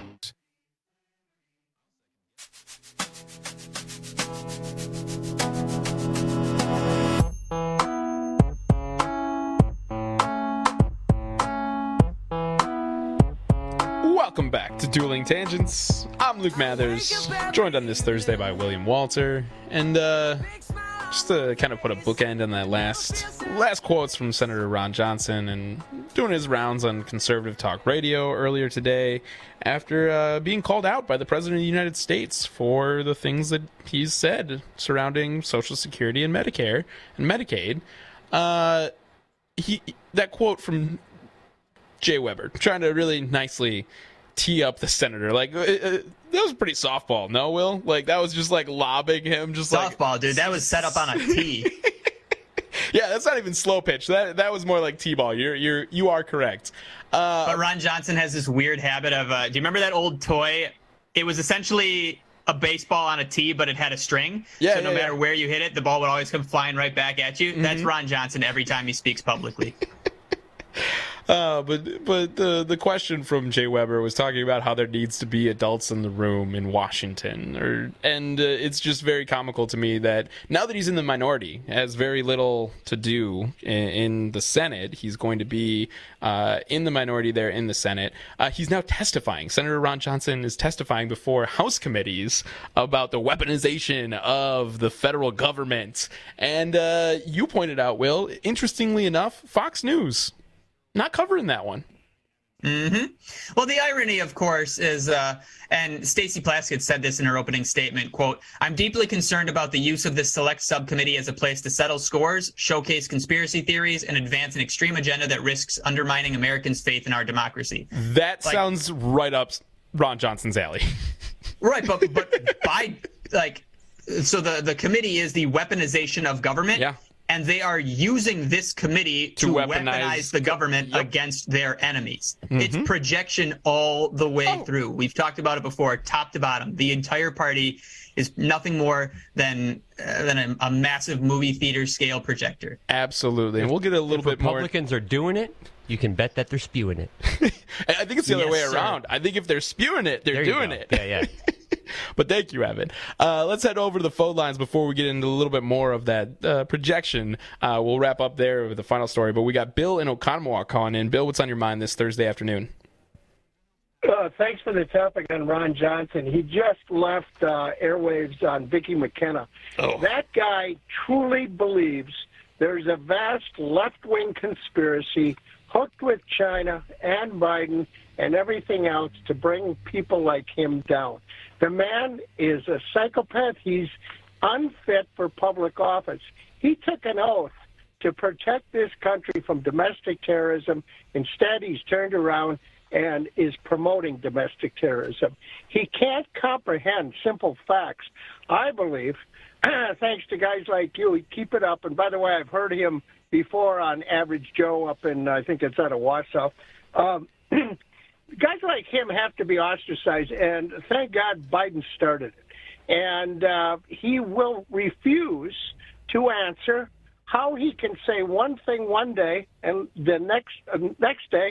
Speaker 23: Welcome back to Dueling Tangents. I'm Luke Mathers, joined on this Thursday by William Walter. And uh, just to kind of put a bookend on that last last quotes from Senator Ron Johnson and doing his rounds on conservative talk radio earlier today after uh, being called out by the President of the United States for the things that he's said surrounding Social Security and Medicare and Medicaid. Uh, he that quote from Jay Weber, trying to really nicely tee up the senator. Like, uh, uh, that was pretty softball, no, Will? Like, that was just, like, lobbing him. Just
Speaker 24: softball,
Speaker 23: like,
Speaker 24: dude. That was set up on a tee.
Speaker 23: Yeah, that's not even slow pitch. That that was more like T-ball. You're you're you are correct. Uh,
Speaker 24: but Ron Johnson has this weird habit of. Uh, do you remember that old toy? It was essentially a baseball on a tee, but it had a string.
Speaker 23: Yeah.
Speaker 24: So no
Speaker 23: yeah,
Speaker 24: matter
Speaker 23: yeah.
Speaker 24: where you hit it, the ball would always come flying right back at you. Mm-hmm. That's Ron Johnson every time he speaks publicly.
Speaker 23: Uh, but but the the question from Jay Weber was talking about how there needs to be adults in the room in Washington, or and uh, it's just very comical to me that now that he's in the minority, has very little to do in, in the Senate. He's going to be uh, in the minority there in the Senate. Uh, he's now testifying. Senator Ron Johnson is testifying before House committees about the weaponization of the federal government. And uh, you pointed out, Will, interestingly enough, Fox News not covering that one.
Speaker 24: Mm-hmm. Well, the irony, of course, is, uh, and Stacey Plaskett said this in her opening statement, quote, "I'm deeply concerned about the use of this select subcommittee as a place to settle scores, showcase conspiracy theories, and advance an extreme agenda that risks undermining Americans' faith in our democracy."
Speaker 23: That like, sounds right up Ron Johnson's alley.
Speaker 24: Right, but but by, like, so the, the committee is the weaponization of government.
Speaker 23: Yeah.
Speaker 24: And they are using this committee to, to weaponize, weaponize the government yep. against their enemies. Mm-hmm. It's projection all the way oh. through. We've talked about it before, top to bottom. The entire party is nothing more than uh, than a, a massive movie theater scale projector.
Speaker 23: Absolutely. And we'll get a little
Speaker 20: if
Speaker 23: bit
Speaker 20: Republicans
Speaker 23: more.
Speaker 20: Republicans are doing it, you can bet that they're spewing it.
Speaker 23: I think it's the other
Speaker 24: yes,
Speaker 23: way
Speaker 24: sir.
Speaker 23: around. I think if they're spewing it, they're
Speaker 20: there
Speaker 23: doing it.
Speaker 20: Yeah, yeah.
Speaker 23: But thank you, Evan. Uh, let's head over to the phone lines before we get into a little bit more of that uh, projection. Uh, we'll wrap up there with the final story. But we got Bill in Oconomowoc calling in. Bill, what's on your mind this Thursday afternoon?
Speaker 21: Uh, thanks for the topic on Ron Johnson. He just left uh, airwaves on Vicki McKenna.
Speaker 23: Oh.
Speaker 21: That guy truly believes there's a vast left-wing conspiracy hooked with China and Biden and everything else to bring people like him down. The man is a psychopath. He's unfit for public office. He took an oath to protect this country from domestic terrorism. Instead, he's turned around and is promoting domestic terrorism. He can't comprehend simple facts. I believe, thanks to guys like you, he keep it up. And by the way, I've heard him before on Average Joe up in, I think it's out of Wausau. Um, guys like him have to be ostracized, and thank God Biden started it. And uh, he will refuse to answer how he can say one thing one day and the next uh, next day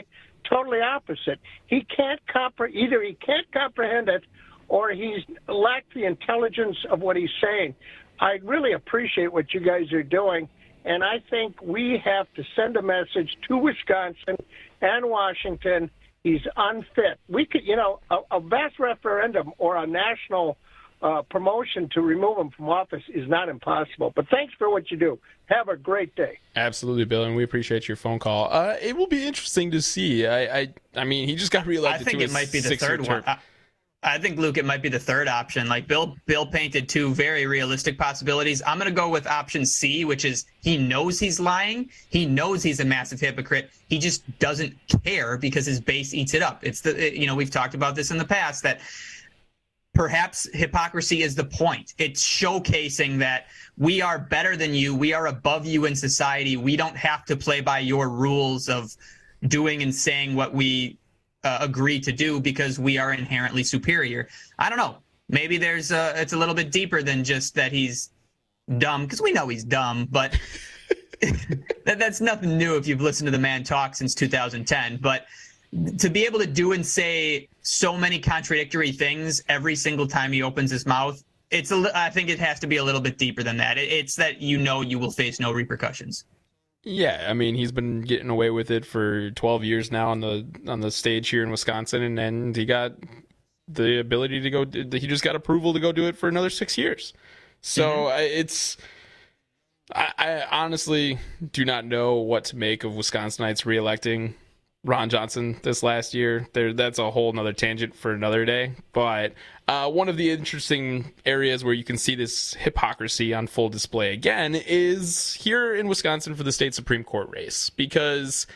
Speaker 21: totally opposite. He can't compre- either he can't comprehend it, or he's lacked the intelligence of what he's saying. I really appreciate what you guys are doing, and I think we have to send a message to Wisconsin and Washington. He's unfit. We could, you know, a, a vast referendum or a national uh, promotion to remove him from office is not impossible. But thanks for what you do. Have a great day.
Speaker 23: Absolutely, Bill, and we appreciate your phone call. Uh, it will be interesting to see. I, I, I mean, he just got reelected.
Speaker 24: I think
Speaker 23: to
Speaker 24: it might be the
Speaker 23: six-year
Speaker 24: third
Speaker 23: term.
Speaker 24: one. I, I think, Luke, it might be the third option. Like Bill, Bill painted two very realistic possibilities. I'm going to go with option C, which is he knows he's lying. He knows he's a massive hypocrite. He just doesn't care because his base eats it up. It's the, you know, we've talked about this in the past that perhaps hypocrisy is the point. It's showcasing that we are better than you. We are above you in society. We don't have to play by your rules of doing and saying what we Uh, agree to do because we are inherently superior. I don't know. Maybe there's a, it's a little bit deeper than just that he's dumb, because we know he's dumb, but that, that's nothing new if you've listened to the man talk since two thousand ten. But to be able to do and say so many contradictory things every single time he opens his mouth, it's a, I think it has to be a little bit deeper than that. It, it's that you know you will face no repercussions.
Speaker 23: Yeah, I mean, he's been getting away with it for twelve years now on the on the stage here in Wisconsin, and, and he got the ability to go. He just got approval to go do it for another six years. So mm-hmm. I, it's. I, I honestly do not know what to make of Wisconsinites reelecting Ron Johnson this last year. There, that's a whole nother tangent for another day. But uh, one of the interesting areas where you can see this hypocrisy on full display again is here in Wisconsin for the state Supreme Court race, because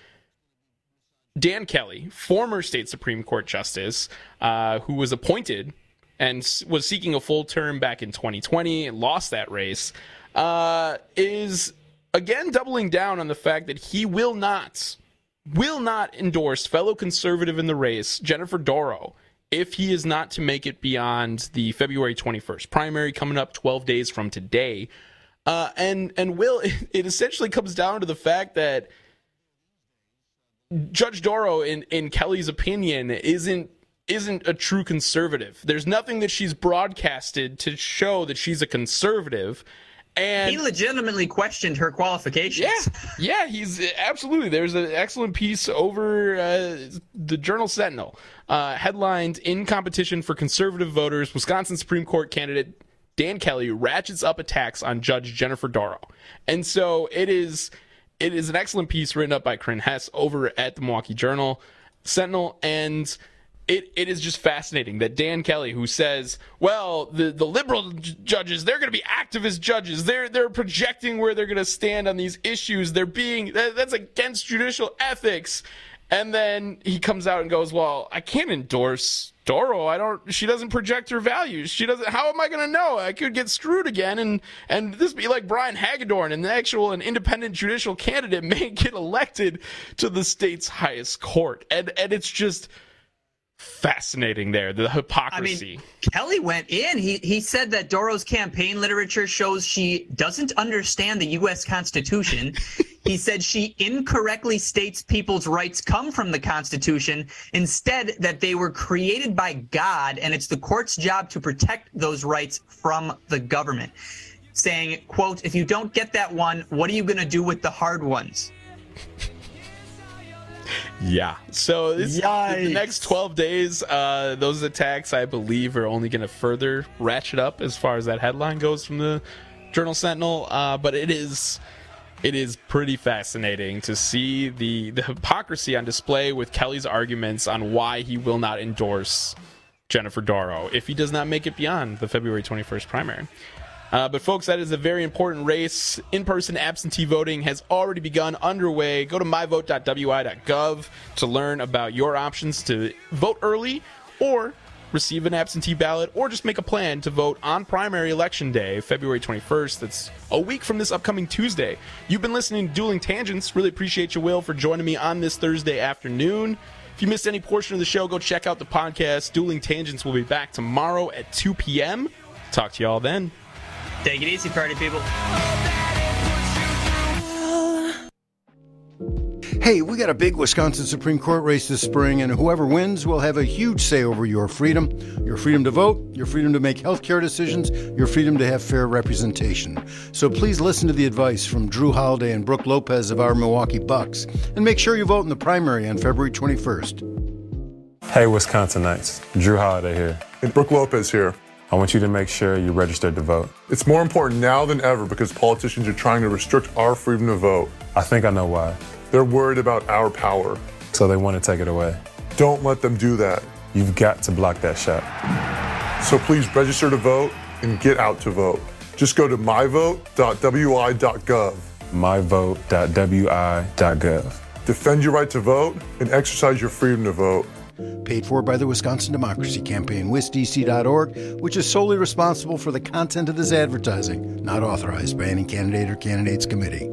Speaker 23: Dan Kelly, former state Supreme Court justice, uh, who was appointed and was seeking a full term back in twenty twenty and lost that race, uh, is again doubling down on the fact that he will not will not endorse fellow conservative in the race, Jennifer Dorow, if he is not to make it beyond the February twenty-first primary coming up twelve days from today. Uh, and, and Will, it essentially comes down to the fact that Judge Dorow, in, in Kelly's opinion, isn't isn't a true conservative. There's nothing that she's broadcasted to show that she's a conservative. And
Speaker 24: he legitimately questioned her qualifications.
Speaker 23: Yeah, yeah, he's absolutely. There's an excellent piece over uh, the Journal Sentinel, uh, headlined "In Competition for Conservative Voters, Wisconsin Supreme Court candidate Dan Kelly ratchets up attacks on Judge Jennifer Dorow." And so it is. It is an excellent piece written up by Corinne Hess over at the Milwaukee Journal Sentinel, and It it is just fascinating that Dan Kelly, who says, well, the, the liberal j- judges, they're going to be activist judges. They're they're projecting where they're going to stand on these issues. They're being that, that's against judicial ethics. And then he comes out and goes, well, I can't endorse Dorow. I don't. She doesn't project her values. She doesn't. How am I going to know? I could get screwed again, and and this be like Brian Hagedorn, and the actual an independent judicial candidate may get elected to the state's highest court. And and it's just fascinating there, the hypocrisy.
Speaker 24: I mean, Kelly went in. He he said that Dorow's campaign literature shows she doesn't understand the U S Constitution. He said she incorrectly states people's rights come from the Constitution, instead that they were created by God, and it's the court's job to protect those rights from the government. Saying, quote, if you don't get that one, what are you going to do with the hard ones?
Speaker 23: Yeah. So this, the next twelve days, uh, those attacks, I believe, are only going to further ratchet up as far as that headline goes from the Journal Sentinel. Uh, but it is it is pretty fascinating to see the, the hypocrisy on display with Kelly's arguments on why he will not endorse Jennifer Dorow if he does not make it beyond the February twenty-first primary. Uh, but, folks, that is a very important race. In-person absentee voting has already begun underway. Go to my vote dot w i dot gov to learn about your options to vote early or receive an absentee ballot, or just make a plan to vote on primary election day, February twenty-first. That's a week from this upcoming Tuesday. You've been listening to Dueling Tangents. Really appreciate you, Will, for joining me on this Thursday afternoon. If you missed any portion of the show, go check out the podcast. Dueling Tangents will be back tomorrow at two p.m. Talk to you all then.
Speaker 24: Take it easy, party people.
Speaker 5: Hey, we got a big Wisconsin Supreme Court race this spring, and whoever wins will have a huge say over your freedom. Your freedom to vote, your freedom to make health care decisions, your freedom to have fair representation. So please listen to the advice from Drew Holiday and Brooke Lopez of our Milwaukee Bucks, and make sure you vote in the primary on February twenty-first.
Speaker 6: Hey, Wisconsinites. Drew Holiday here.
Speaker 7: And Brooke Lopez here.
Speaker 6: I want you to make sure you registered to vote.
Speaker 7: It's more important now than ever because politicians are trying to restrict our freedom to vote.
Speaker 6: I think I know why.
Speaker 7: They're worried about our power.
Speaker 6: So they want to take it away.
Speaker 7: Don't let them do that.
Speaker 6: You've got to block that shot.
Speaker 7: So please register to vote and get out to vote. Just go to my vote dot w i dot gov.
Speaker 6: my vote dot w i dot gov.
Speaker 7: Defend your right to vote and exercise your freedom to vote.
Speaker 5: Paid for by the Wisconsin Democracy Campaign, wis d c dot org, which is solely responsible for the content of this advertising, not authorized by any candidate or candidates committee.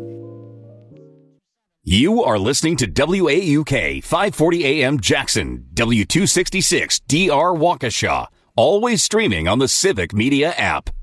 Speaker 1: You are listening to W A U K five forty A M Jackson, W two sixty-six D R Waukesha, always streaming on the Civic Media app.